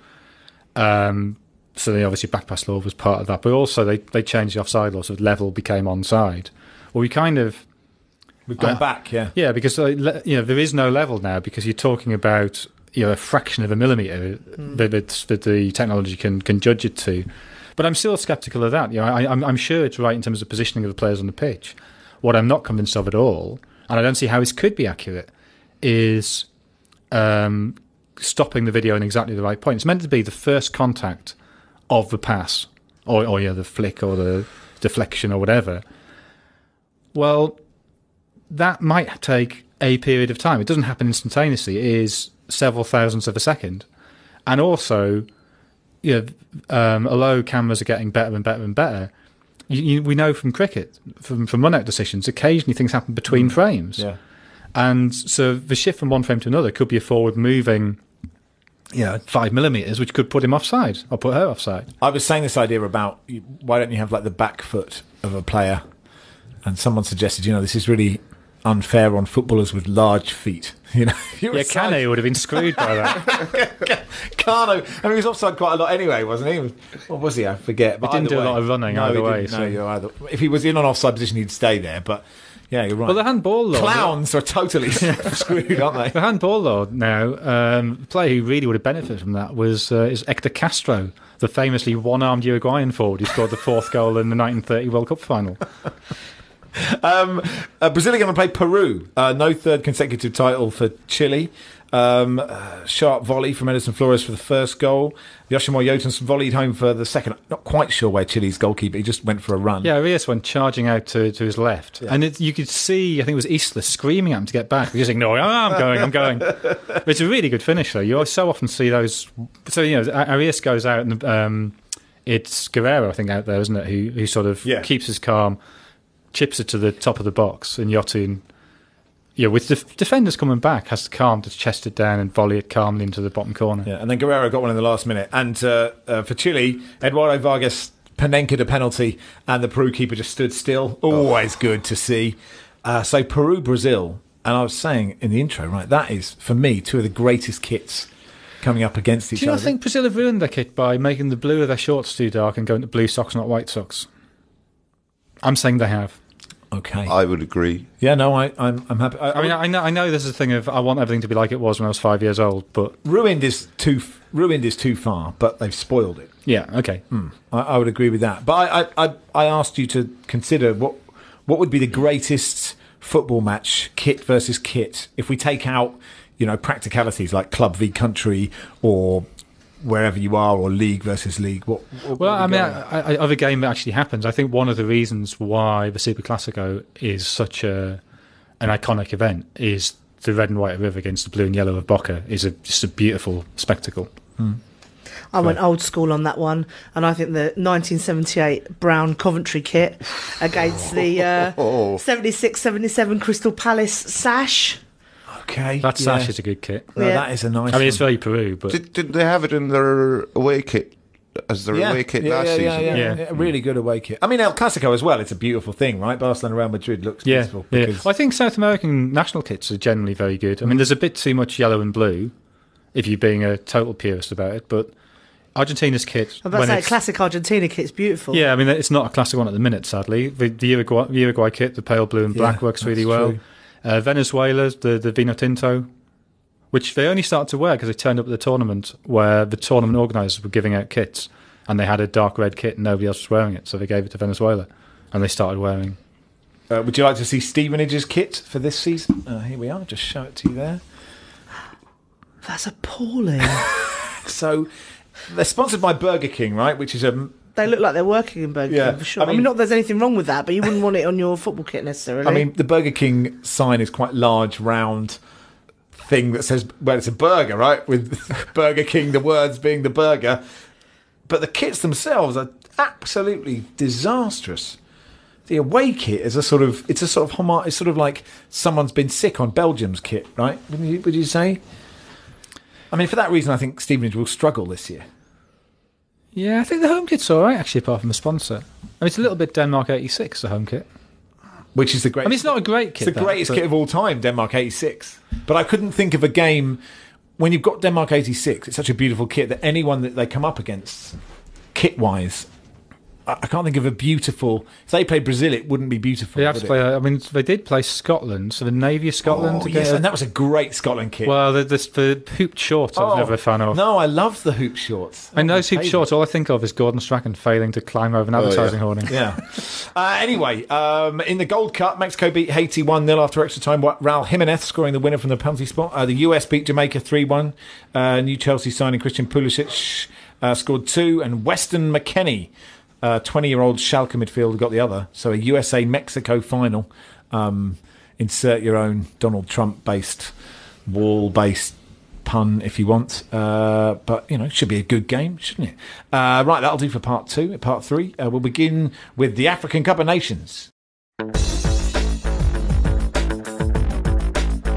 So they obviously back pass law was part of that, but also they changed the offside law so level became onside. Well, we've gone back, yeah. Yeah, because there is no level now because you're talking about a fraction of a millimetre that the technology can judge it to. But I'm still sceptical of that. I'm sure it's right in terms of positioning of the players on the pitch. What I'm not convinced of at all, and I don't see how this could be accurate, is stopping the video in exactly the right point. It's meant to be the first contact of the pass, or the flick or the deflection or whatever. Well, that might take a period of time. It doesn't happen instantaneously. It is several thousandths of a second. And also, although cameras are getting better and better and better, we know from cricket, from run-out decisions, occasionally things happen between frames. Yeah. And so the shift from one frame to another could be a forward moving 5 millimeters, which could put him offside or put her offside. I was saying this idea about why don't you have like the back foot of a player, and someone suggested, this is really unfair on footballers with large feet. Kane would have been screwed by that. Kano, he was offside quite a lot anyway, wasn't he? What was he? I forget. But he didn't do a lot of running either way. No, you're either. If he was in an offside position, he'd stay there. But yeah, you're right. Well, the handball law. Clowns are totally screwed, aren't they? The handball law now, the player who really would have benefited from that is Hector Castro, the famously one-armed Uruguayan forward who scored the 4th goal in the 1930 World Cup final. Brazil are going to play Peru. No third consecutive title for Chile. Sharp volley from Edison Flores for the first goal. Yoshimar Yotun volleyed home for the second. Not quite sure where Chile's goalkeeper. He just went for a run. Yeah, Arias went charging out to his left. Yeah. And you could see, I think it was Isla screaming at him to get back. He was ignoring, I'm going. But it's a really good finish, though. You so often see those. So, Arias goes out and it's Guerrero, I think, out there, isn't it, who sort of keeps his calm, chips it to the top of the box, and Yotun, with the defenders coming back, has to calm to chest it down and volley it calmly into the bottom corner. Yeah, and then Guerrero got one in the last minute. And for Chile, Eduardo Vargas Panenka a penalty, and the Peru keeper just stood still. Always good to see. So Peru, Brazil, and I was saying in the intro, right, that is, for me, two of the greatest kits coming up against each other. Do you not think Brazil have ruined their kit by making the blue of their shorts too dark and going to blue socks, not white socks? I'm saying they have. Okay, I would agree. Yeah, no, I'm happy. I know this is a thing of I want everything to be like it was when I was 5 years old, but ruined is too far, but they've spoiled it. Yeah, okay. I would agree with that. But I asked you to consider what would be the greatest football match, kit versus kit, if we take out practicalities like club v country or wherever you are, or league versus league. Of a game that actually happens, I think one of the reasons why the Super Classico is such an iconic event is the red and white of River against the blue and yellow of Boca is just a beautiful spectacle. I went old school on that one, and I think the 1978 brown Coventry kit against the 76-77 Crystal Palace sash. Okay, that sash is a good kit. No, that is a nice. It's very Peru, but did they have it in their away kit as their away kit last season? Yeah, really good away kit. I mean, El Clasico as well. It's a beautiful thing, right? Barcelona, Real Madrid looks beautiful. Well, I think South American national kits are generally very good. I mean, there's a bit too much yellow and blue, if you're being a total purist about it, but Argentina's kit. I was about to say, classic Argentina kit's beautiful. Yeah, I mean, it's not a classic one at the minute, sadly. The Uruguay kit, the pale blue and black, works really well. True. Venezuela, the Vino Tinto, which they only started to wear because they turned up at the tournament where the tournament organisers were giving out kits, and they had a dark red kit and nobody else was wearing it, so they gave it to Venezuela, and they started wearing. Would you like to see Stevenage's kit for this season? Here we are, just show it to you there. That's appalling. So, they're sponsored by Burger King, right? Which is a... They look like they're working in Burger King, for sure. I mean, not that there's anything wrong with that, but you wouldn't want it on your football kit necessarily. I mean, the Burger King sign is quite large, round thing that says, well, it's a burger, right? With Burger King, the words being the burger. But the kits themselves are absolutely disastrous. The away kit is it's sort of like someone's been sick on Belgium's kit, right? Would you say? I mean, for that reason, I think Stevenage will struggle this year. Yeah, I think the home kit's all right, actually, apart from the sponsor. I mean, it's a little bit Denmark 86, the home kit. Which is the greatest. I mean, it's not a great kit. It's the greatest kit of all time, Denmark 86. But I couldn't think of a game, when you've got Denmark 86, it's such a beautiful kit that anyone that they come up against, kit-wise, I can't think of a beautiful... If they played Brazil, it wouldn't be beautiful. They have to play... I mean, they did play Scotland, so the Navy of Scotland. Yes, and that was a great Scotland kit. Well, the hooped shorts I was never a fan of. No, I love the hoop shorts. And those hooped shorts, all I think of is Gordon Strachan failing to climb over an advertising hoarding. Yeah. Anyway, in the Gold Cup, Mexico beat Haiti 1-0 after extra time. Raul Jimenez scoring the winner from the penalty spot. The US beat Jamaica 3-1. New Chelsea signing Christian Pulisic scored 2. And Weston McKennie, 20-year-old Schalke midfielder, got the other. So a USA-Mexico final. Insert your own Donald Trump-based, wall-based pun if you want. But, it should be a good game, shouldn't it? Right, that'll do for part 2. Part 3, we'll begin with the African Cup of Nations.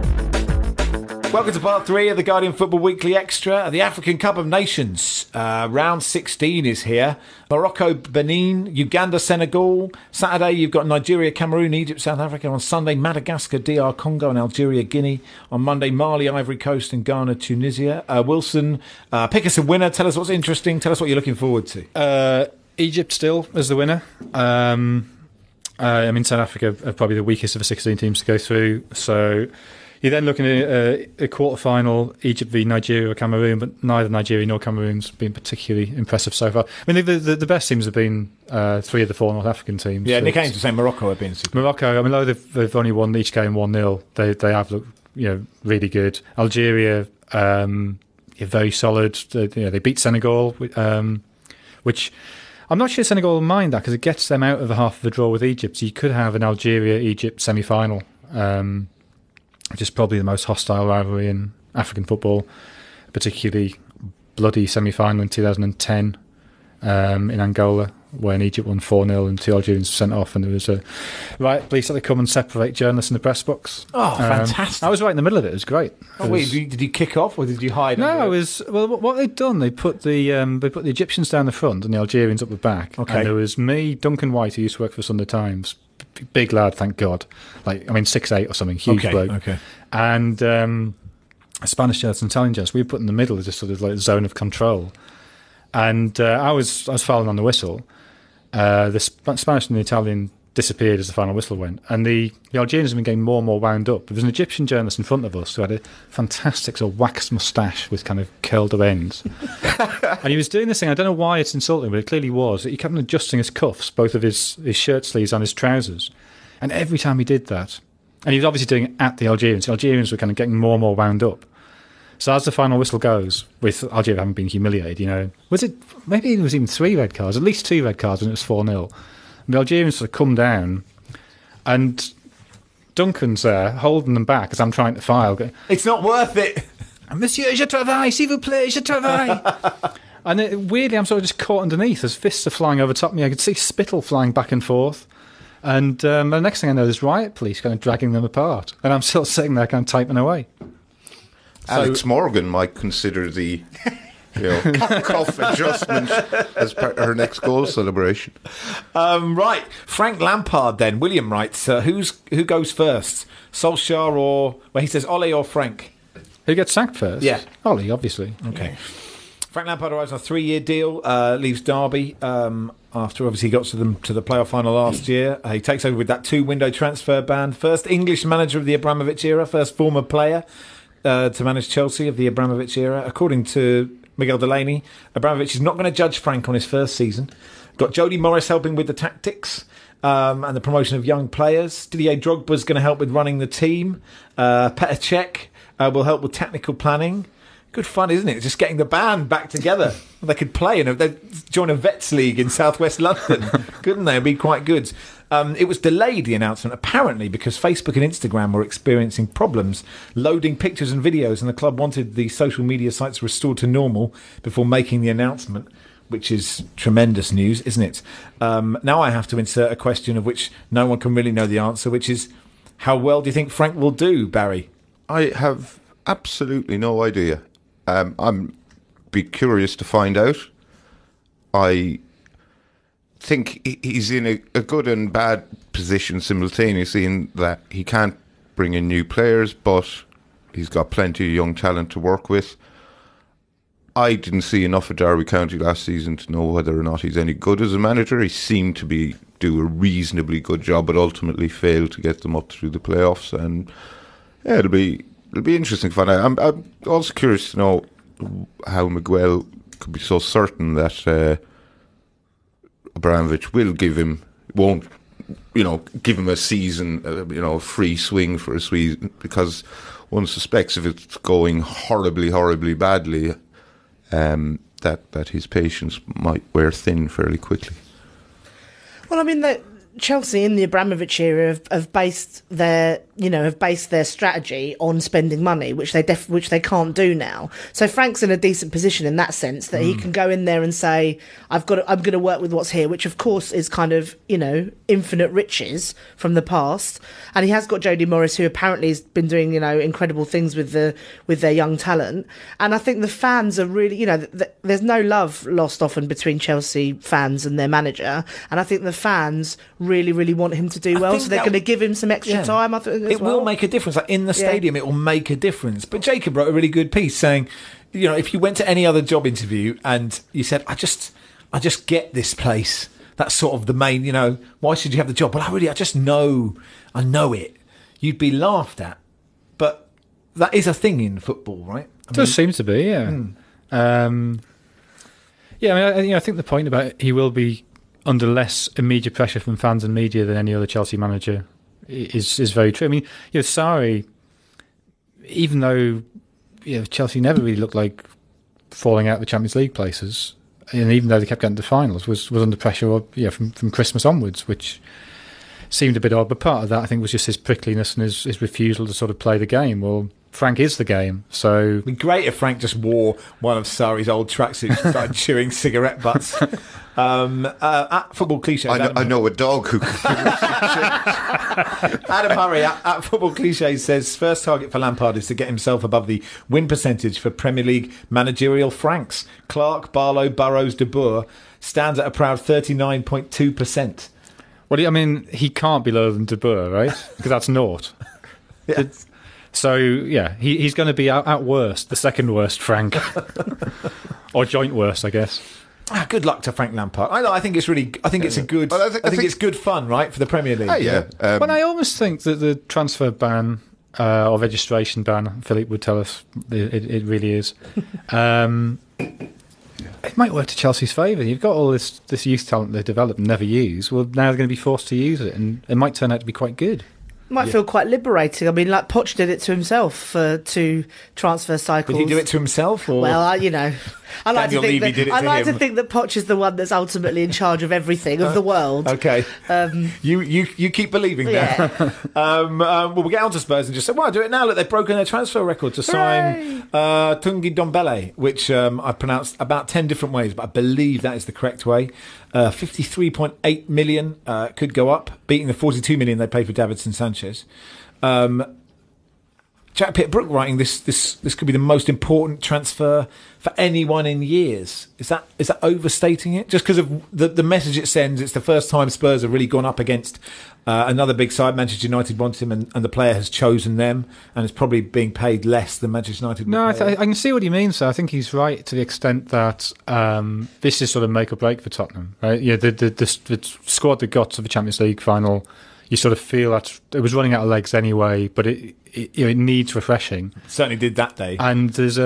Welcome to part 3 of the Guardian Football Weekly Extra. The African Cup of Nations, round 16 is here. Morocco, Benin, Uganda, Senegal. Saturday, you've got Nigeria, Cameroon, Egypt, South Africa. On Sunday, Madagascar, DR Congo, and Algeria, Guinea. On Monday, Mali, Ivory Coast, and Ghana, Tunisia. Wilson, pick us a winner. Tell us what's interesting. Tell us what you're looking forward to. Egypt still as the winner. South Africa are probably the weakest of the 16 teams to go through. So you're then looking at a quarter-final, Egypt v Nigeria or Cameroon, but neither Nigeria nor Cameroon's been particularly impressive so far. I mean, the best teams have been 3 of the 4 North African teams. Yeah, Nick Haynes was saying Morocco have been super. Morocco, I mean, though they've only won each game 1-0, they have looked really good. Algeria, very solid. They beat Senegal, which I'm not sure Senegal will mind that because it gets them out of the half of the draw with Egypt. So you could have an Algeria-Egypt semi-final, which is probably the most hostile rivalry in African football, particularly bloody semi-final in 2010 in Angola, when Egypt won 4-0 and 2 Algerians were sent off, and there was a riot police that they come and separate journalists in the press box. Oh, fantastic. I was right in the middle of it. It was great. Wait, did you kick off or did you hide? No, what they'd done, they put the Egyptians down the front and the Algerians up the back. Okay. And there was me, Duncan White, who used to work for the Sunday Times, big lad, thank God. 6'8" or something, huge bloke. Okay. And a Spanish journalist and Italian journalist. We were put in the middle as a sort of like zone of control. And I was following on the whistle. The Spanish and the Italian disappeared as the final whistle went, and the Algerians have been getting more and more wound up. There was an Egyptian journalist in front of us who had a fantastic sort of waxed moustache with kind of curled up ends, and he was doing this thing. I don't know why it's insulting, but it clearly was. He kept on adjusting his cuffs, both of his shirt sleeves and his trousers, and every time he did that, and he was obviously doing it at the Algerians were kind of getting more and more wound up. So as the final whistle goes, with Algeria having been humiliated, maybe it was even 3 red cards, at least 2 red cards when it was 4-0. And the Algerians sort of come down, and Duncan's there holding them back as I'm trying to file. It's not worth it. Monsieur, je travaille, s'il vous plaît, je travaille. And weirdly, I'm sort of just caught underneath as fists are flying over top me. I could see spittle flying back and forth. And the next thing I know, there's riot police kind of dragging them apart. And I'm still sitting there kind of typing away. Alex Morgan might consider the cuff adjustment as part of her next goal celebration. Right, Frank Lampard then. William writes, who goes first? Solskjaer he says Ole or Frank? Who gets sacked first? Yeah. Ole, obviously. Okay. Frank Lampard arrives on a 3-year deal, leaves Derby after obviously he got to the playoff final last year. He takes over with that 2-window transfer ban. First English manager of the Abramovich era, first former player to manage Chelsea of the Abramovich era. According to Miguel Delaney, Abramovich is not going to judge Frank on his first season. Got Jody Morris helping with the tactics and the promotion of young players. Didier Drogba's going to help with running the team. Petr Cech will help with technical planning. Good fun, isn't it? Just getting the band back together. They could play they'd join a Vets League in southwest London, couldn't they? It'd be quite good. It was delayed, the announcement, apparently because Facebook and Instagram were experiencing problems loading pictures and videos, and the club wanted the social media sites restored to normal before making the announcement, which is tremendous news, isn't it? Now I have to insert a question of which no one can really know the answer, which is, how well do you think Frank will do, Barry? I have absolutely no idea. I'm be curious to find out. I think he's in a good and bad position simultaneously in that he can't bring in new players, but he's got plenty of young talent to work with. I didn't see enough of Derby County last season to know whether or not he's any good as a manager. He seemed to do a reasonably good job, but ultimately failed to get them up through the playoffs. And yeah, it'll be interesting to find out. I'm also curious to know how Miguel could be so certain that Abramovich won't give him a season, a free swing for a season, because one suspects if it's going horribly, horribly badly, that his patience might wear thin fairly quickly. Well, I mean, Chelsea in the Abramovich era have based their have based their strategy on spending money, which they can't do now. So Frank's in a decent position in that sense that he can go in there and say, I'm going to work with what's here, which of course is kind of, infinite riches from the past. And he has got Jody Morris, who apparently has been doing, incredible things with their young talent. And I think the fans are really, there's no love lost often between Chelsea fans and their manager. And I think the fans really, really want him to do well. So they're going to give him some extra time, I think. It will make a difference. Like in the stadium, it will make a difference. But Jacob wrote a really good piece saying, if you went to any other job interview and you said, I just get this place. That's sort of the main, why should you have the job? Well, I just know it. You'd be laughed at. But that is a thing in football, right? It does seem to be, yeah. I think the point about he will be under less immediate pressure from fans and media than any other Chelsea manager is very true. I mean, Sarri, even though Chelsea never really looked like falling out of the Champions League places, and even though they kept getting to finals, was under pressure from Christmas onwards, which seemed a bit odd. But part of that, I think, was just his prickliness and his refusal to sort of play the game. Well, Frank is the game, so it'd be great if Frank just wore one of Sarri's old tracksuits and started chewing cigarette butts. At Football Cliché, I know a dog who Adam Murray at Football Cliché says first target for Lampard is to get himself above the win percentage for Premier League managerial Franks. Clark, Barlow, Burrows, De Boer stands at a proud 39.2%. Well, I mean, he can't be lower than De Boer, right? Because that's naught. Yes. So, he's going to be at worst, the second worst Frank. Or joint worst, I guess. Good luck to Frank Lampard. I think it's really. I think it's a good. I think it's good fun, right, for the Premier League. But I almost think that the transfer ban or registration ban, Philippe would tell us, it really is. It might work to Chelsea's favour. You've got all this youth talent they've developed and never use. Well, now they're going to be forced to use it, and it might turn out to be quite good. Might feel quite liberating. I mean, like Poch did it to himself for 2 transfer cycles. Did he do it to himself? Or? Well, I like to think that Poch is the one that's ultimately in charge of everything of the world. Okay, you keep believing that. Well, we'll get on to Spurs and just say, "Well, do it now." Look, they've broken their transfer record to sign Tanguy Ndombele, which I've pronounced about 10 different ways, but I believe that is the correct way. 53.8 million could go up, beating the 42 million they paid for Davinson Sanchez. Jack Pitt-Brooke writing this could be the most important transfer for anyone in years. Is that overstating it? Just because of the message it sends, it's the first time Spurs have really gone up against another big side. Manchester United wanted him, and the player has chosen them, and is probably being paid less than Manchester United. No, I can see what he means. So I think he's right to the extent that this is sort of make or break for Tottenham, right? Yeah, the squad that got to the Champions League final, you sort of feel that it was running out of legs anyway, but it needs refreshing. It certainly did that day. And this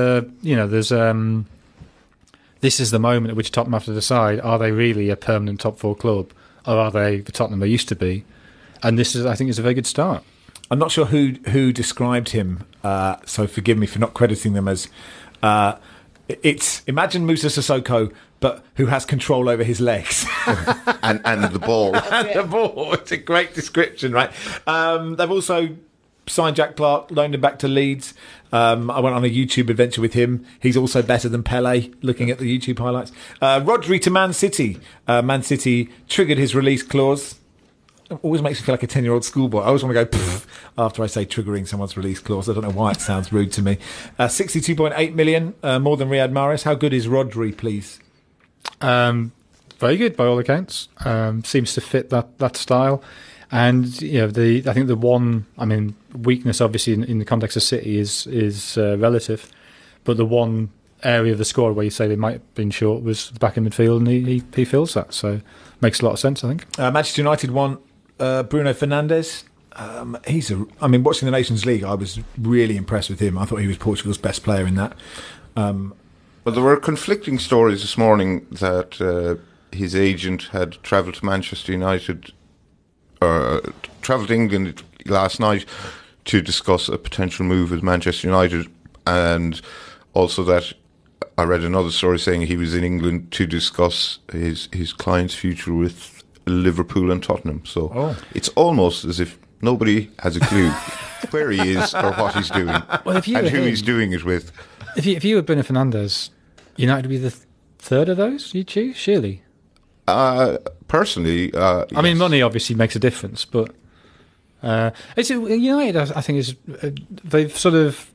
is the moment at which Tottenham have to decide: are they really a permanent top 4 club, or are they the Tottenham they used to be? And this is, I think, is a very good start. I'm not sure who described him, so forgive me for not crediting them as. It's imagine Moussa Sissoko, but who has control over his legs and the ball. And the ball. It's a great description, right? They've also signed Jack Clark, loaned him back to Leeds. I went on a YouTube adventure with him. He's also better than Pele, looking at the YouTube highlights. Rodri to Man City. Man City triggered his release clause. It always makes me feel like a 10-year-old schoolboy. I always want to go pfft after I say triggering someone's release clause. I don't know why it sounds rude to me. 62.8 million, more than Riyad Mahrez. How good is Rodri, please? Very good by all accounts. Seems to fit that style. And I think the one weakness, obviously, in the context of City is relative. But the one area of the squad where you say they might have been short was the back in midfield, and he fills that. So makes a lot of sense, I think. Manchester United want Bruno Fernandes. Watching the Nations League, I was really impressed with him. I thought he was Portugal's best player in that. Well, there were conflicting stories this morning that his agent had travelled to Manchester United, travelled to England last night to discuss a potential move with Manchester United, and also that I read another story saying he was in England to discuss his client's future with Liverpool and Tottenham. So it's almost as if Nobody has a clue where he is or what he's doing Well, if you and were who him, he's doing it with. if you were Bruno Fernandes, United would be the third of those you choose, surely. Personally, I mean, yes. money obviously makes a difference, but United, I think, is they've sort of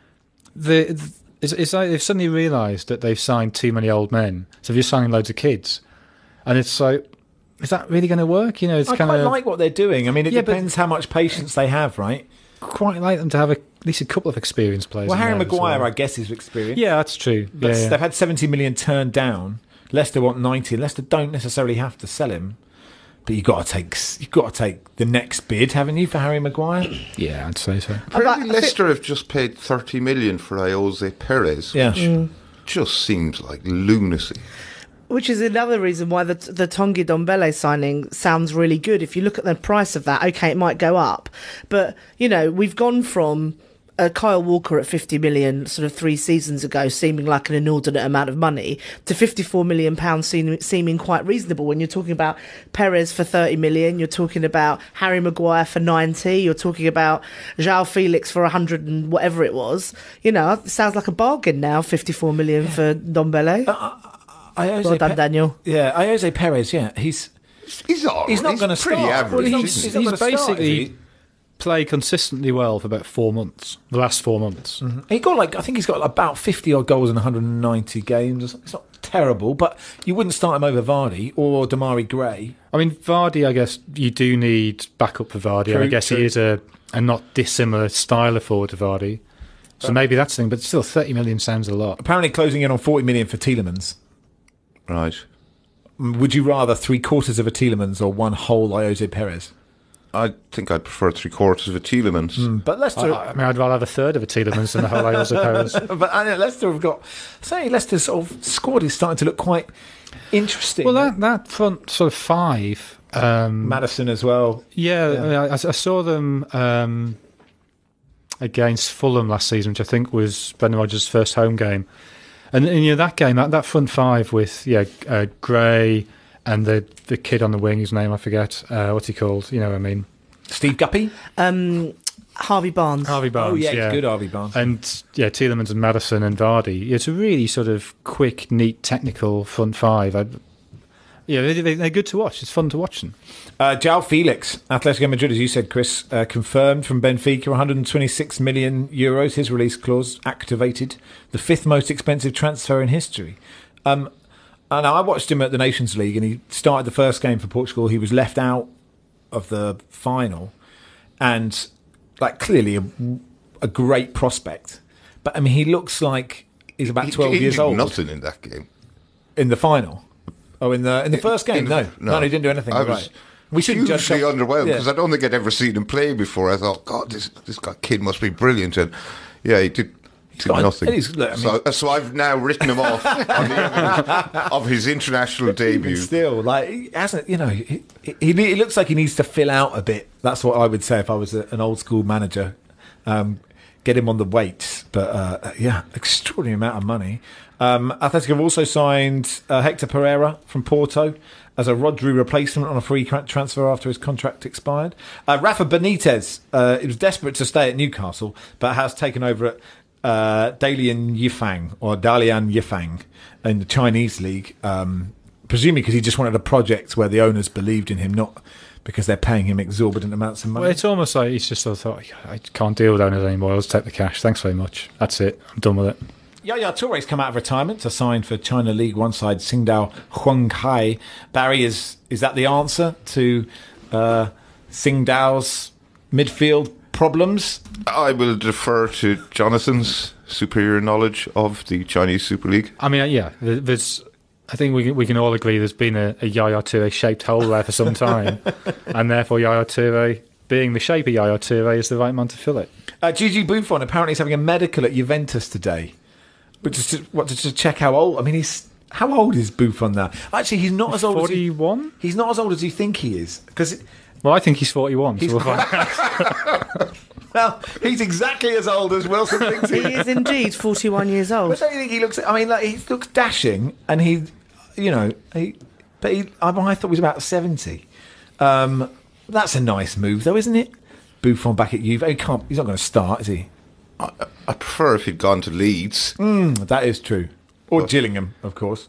it's like they've suddenly realised that they've signed too many old men, so they're just signing loads of kids, and it's like, is that really going to work? You know, it's I kind quite of like what they're doing. I mean, it Yeah, but- depends how much patience they have, right? quite like them to have at least a couple of experienced players. Well, in Harry there as Maguire, well. I guess, is experienced. Yeah, that's true. But Yeah, they've had 70 million turned down. Leicester want 90. Leicester don't necessarily have to sell him, but you've got to take the next bid, haven't you, for Harry Maguire? yeah, I'd say so. Apparently Leicester have just paid 30 million for Jose Perez. Yeah. Which just seems like lunacy. Which is another reason why the Tanguy Ndombele signing sounds really good. If you look at the price of that, okay, it might go up. But, you know, we've gone from Kyle Walker at 50 million sort of 3 seasons ago, seeming like an inordinate amount of money, to 54 million pounds seeming quite reasonable. When you're talking about Perez for 30 million, you're talking about Harry Maguire for 90, you're talking about João Felix for 100 and whatever it was. You know, it sounds like a bargain now, 54 million for Ndombele. Well done, Daniel. Yeah, Jose Perez, yeah. He's He's all He's not right. gonna pretty start. average. Well, isn't he's he? not He's gonna start, is basically he? played consistently well for about 4 months. The last 4 months. He got I think he's got about 50 odd goals in 190 games. or something. It's not terrible, but you wouldn't start him over Vardy or Damari Gray. I mean, Vardy, I guess you do need backup for Vardy. True, I guess true. he is a not dissimilar style of forward to Vardy. So maybe that's the thing, but still 30 million sounds a lot. Apparently closing in on 40 million for Tielemans. Right. Would you rather 3/4 of a Tielemans or one whole Jose Perez? I think I'd prefer 3/4 of a Tielemans. But Leicester, I mean, I'd rather have a third of a Tielemans than the whole Jose Perez. but I know Leicester have got. Say Leicester's sort of squad is starting to look quite interesting. Well, that front sort of five. Maddison as well. Yeah, I mean, I saw them against Fulham last season, which I think was Brendan Rodgers' first home game. And you know, that game, that front five with Gray and the kid on the wing, whose name I forget. What's he called? You know what I mean? Steve Guppy. Harvey Barnes. Harvey Barnes. Oh yeah, good Harvey Barnes. And Tielemans and Maddison and Vardy. It's a really sort of quick, neat, technical front five. They're good to watch. It's fun to watch them. João Felix, Atletico Madrid, as you said, Chris, confirmed from Benfica, 126 million euros. His release clause activated, the 5th most expensive transfer in history. And I watched him at the Nations League, and he started the first game for Portugal. He was left out of the final, and clearly a great prospect. But I mean, he looks like he's about 12 he years did old. Nothing in that game. In the final. Oh, in the first game, no, he didn't do anything. I Right. was We shouldn't judge hugely some- underwhelmed yeah. because I don't think I'd ever seen him play before. I thought, God, this kid must be brilliant, and yeah, he did got- nothing. look, I mean- So I've now written him off on the evidence of his international debut. Even still, he hasn't. You know, he looks like he needs to fill out a bit. That's what I would say if I was an old school manager. Get him on the weights, but extraordinary amount of money. Atletico have also signed Hector Pereira from Porto as a Rodri replacement on a free transfer after his contract expired. Rafa Benitez, he was desperate to stay at Newcastle, but has taken over at Dalian Yifang in the Chinese league, presumably because he just wanted a project where the owners believed in him, not because they're paying him exorbitant amounts of money. Well, it's almost like he's just sort of thought, I can't deal with owners anymore. I'll just take the cash. Thanks very much. That's it. I'm done with it. Yaya Touré's come out of retirement to sign for China League One side Tsingtao Huanghai. Barry, is that the answer to Tsingtao's midfield problems? I will defer to Jonathan's superior knowledge of the Chinese Super League. I mean, there's. I think we can all agree there's been a Yaya Toure shaped hole there for some time, and therefore Yaya Toure, being the shape of Yaya Toure, is the right man to fill it. Gigi Buffon apparently is having a medical at Juventus today, but just to check how old. I mean, how old is Buffon now? Actually, he's not as old. 41? He's not as old as you think he is, because. Well, I think he's 41. He's So we'll find Well, he's exactly as old as Wilson thinks he He is indeed 41 years But old. don't you think he looks? I mean, he looks dashing, and I thought he was about 70. That's a nice move, though, isn't it? Buffon back at Juve. He's not going to start, is he? I prefer if he'd gone to Leeds. That is true. Or Gillingham, of course.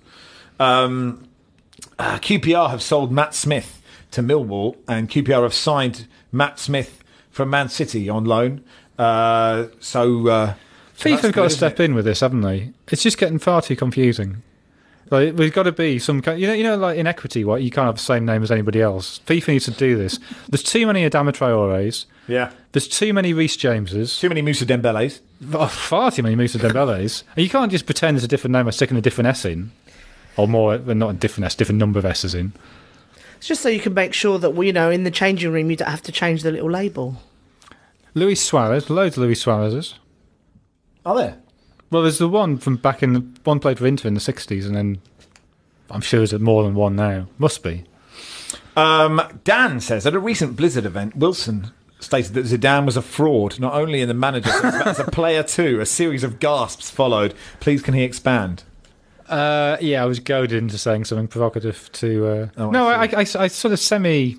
QPR have sold Matt Smith to Millwall, and QPR have signed Matt Smith from Man City on loan. FIFA have got to step in with this, haven't they? It's just getting far too confusing. Like, we've got to be some kind, like in equity, what you can't have the same name as anybody else. FIFA needs to do this. There's too many Adama Traores. Yeah. There's too many Reece Jameses. Too many Moussa Dembélés. Far too many Moussa Dembélés. And you can't just pretend it's a different name by sticking a different S in, or more, not a different S, different number of S's in. It's just so you can make sure that in the changing room you don't have to change the little label. Luis Suarez, loads of Luis Suarez's. Are there? Well, there's the one from back in one played for Inter in the 60s, and then I'm sure there's more than one now. Must be. Dan says, at a recent Blizzard event, Wilson stated that Zidane was a fraud, not only in the manager, but as a player too. A series of gasps followed. Please, can he expand? I was goaded into saying something provocative to... I sort of semi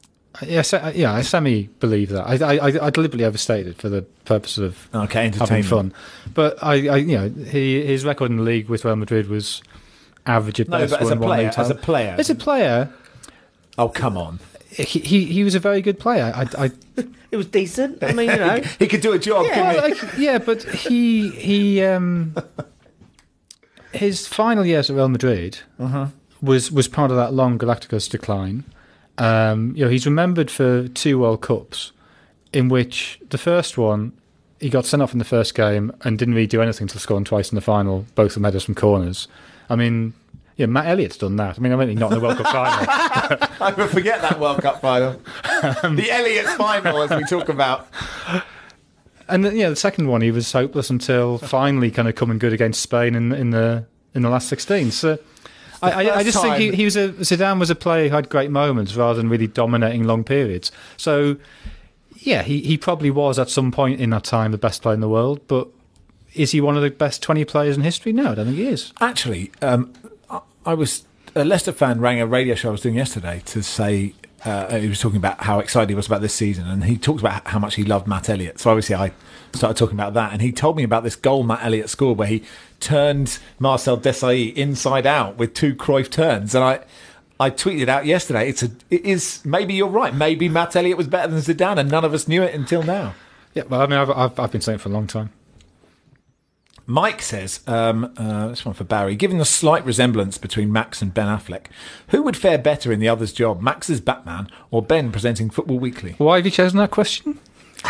believe that. I deliberately overstated for the purpose of having fun. But his record in the league with Real Madrid was average at best. But as a player, oh come on, he was a very good player. It was decent. I mean, he could do a job. But he his final years at Real Madrid was part of that long Galacticos decline. He's remembered for 2 World Cups, in which the first one he got sent off in the first game and didn't really do anything to score twice in the final, both of them headers from corners. I mean, Matt Elliott's done that. I mean, not in the World Cup final. I would forget that World Cup final, the Elliott's final, as we talk about. And the second one, he was hopeless until finally kind of coming good against Spain in the last 16. So. I just think Zidane was a player who had great moments rather than really dominating long periods. So, he probably was at some point in that time the best player in the world, but is he one of the best 20 players in history? No, I don't think he is. Actually, I was a Leicester fan rang a radio show I was doing yesterday to say he was talking about how excited he was about this season, and he talked about how much he loved Matt Elliott. So obviously I started talking about that, and he told me about this goal Matt Elliott scored where he turned Marcel Desailly inside out with 2 Cruyff turns, and I tweeted out yesterday. It is maybe you're right. Maybe Matt Elliott was better than Zidane, and none of us knew it until now. Yeah, well, I mean, I've been saying it for a long time. Mike says, this one for Barry, given the slight resemblance between Max and Ben Affleck, who would fare better in the other's job, Max as Batman or Ben presenting Football Weekly? Why have you chosen that question?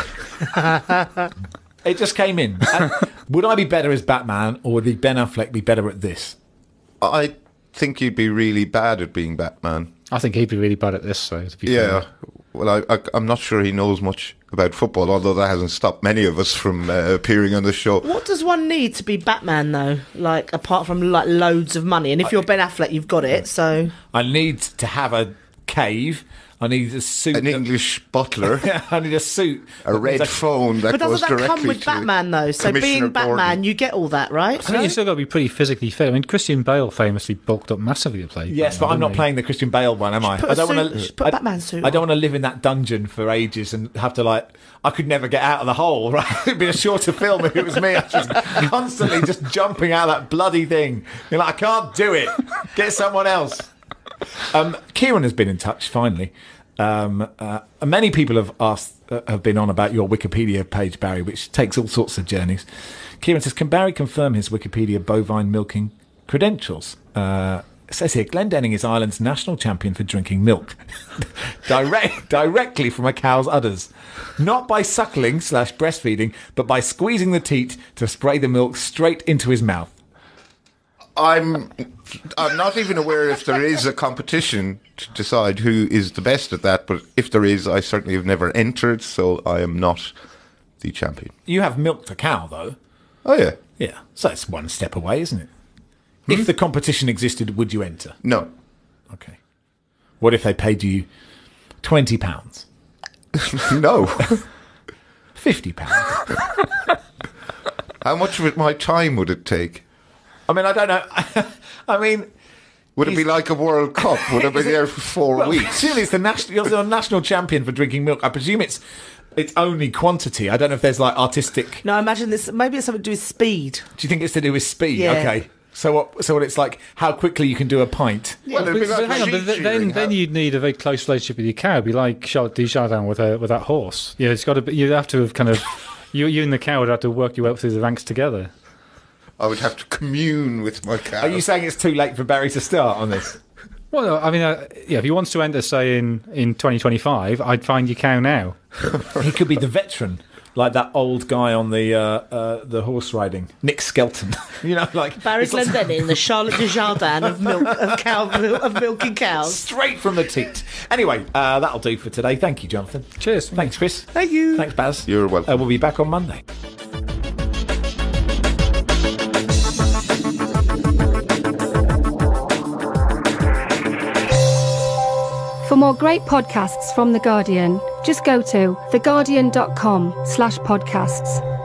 It just came in. Would I be better as Batman, or would Ben Affleck be better at this? I think you'd be really bad at being Batman. I think he'd be really bad at this, so to be fair. Fair. Well, I'm not sure he knows much about football, although that hasn't stopped many of us from appearing on the show. What does one need to be Batman, though? Like, apart from like loads of money, and if you're Ben Affleck, you've got it. So I need to have a cave. I need a suit. An English butler. I need a suit. A red phone that goes directly to... But doesn't that come with Batman, though? So being Batman, Gordon. you get all that, right? I think you've still got to be pretty physically fit. I mean, Christian Bale famously bulked up massively to play. Yes, but I'm not playing the Christian Bale one, am I? I don't want to put a Batman suit on. I don't want to live in that dungeon for ages and have to, I could never get out of the hole, right? It'd be a shorter film if it was me. I was just constantly just jumping out of that bloody thing. You're like, I can't do it. Get someone else. Kieran has been in touch, finally. Many people have been on about your Wikipedia page, Barry, which takes all sorts of journeys. Kieran says, can Barry confirm his Wikipedia bovine milking credentials? It says here, Glendenning is Ireland's national champion for drinking milk directly from a cow's udders, not by suckling/breastfeeding, but by squeezing the teat to spray the milk straight into his mouth. I'm not even aware if there is a competition to decide who is the best at that, but if there is, I certainly have never entered, so I am not the champion. You have milked a cow, though. Oh, yeah. Yeah, so it's one step away, isn't it? If the competition existed, would you enter? No. Okay. What if they paid you £20? No. £50? How much of my time would it take? I mean, I don't know. I mean, Would it be like a World Cup? Would it be there for 4 weeks? Presumably it's you're the national champion for drinking milk. I presume it's only quantity. I don't know if there's like artistic. No, I imagine this. Maybe it's something to do with speed. Do you think it's to do with speed? Yeah. Okay. So what it's like? How quickly you can do a pint? Well, it'd be like But hang on, sheep but shearing. then you'd need a very close relationship with your cow. It'd be like Charlotte Desjardins with that horse. Yeah, it's got to be. You'd have to have kind of you and the cow would have to work your way up through the ranks together. I would have to commune with my cow. Are you saying it's too late for Barry to start on this? Well, I mean, yeah. If he wants to enter, say in 2025, I'd find your cow now. He could be the veteran, like that old guy on the horse riding, Nick Skelton. You know, like Barry it's like Glendenning, the Charlotte Desjardins of milking cows. straight from the teat. Anyway, that'll do for today. Thank you, Jonathan. Cheers. Thanks, Chris. Thank you. Thanks, Baz. You're welcome. We'll be back on Monday. For more great podcasts from The Guardian, just go to theguardian.com/podcasts.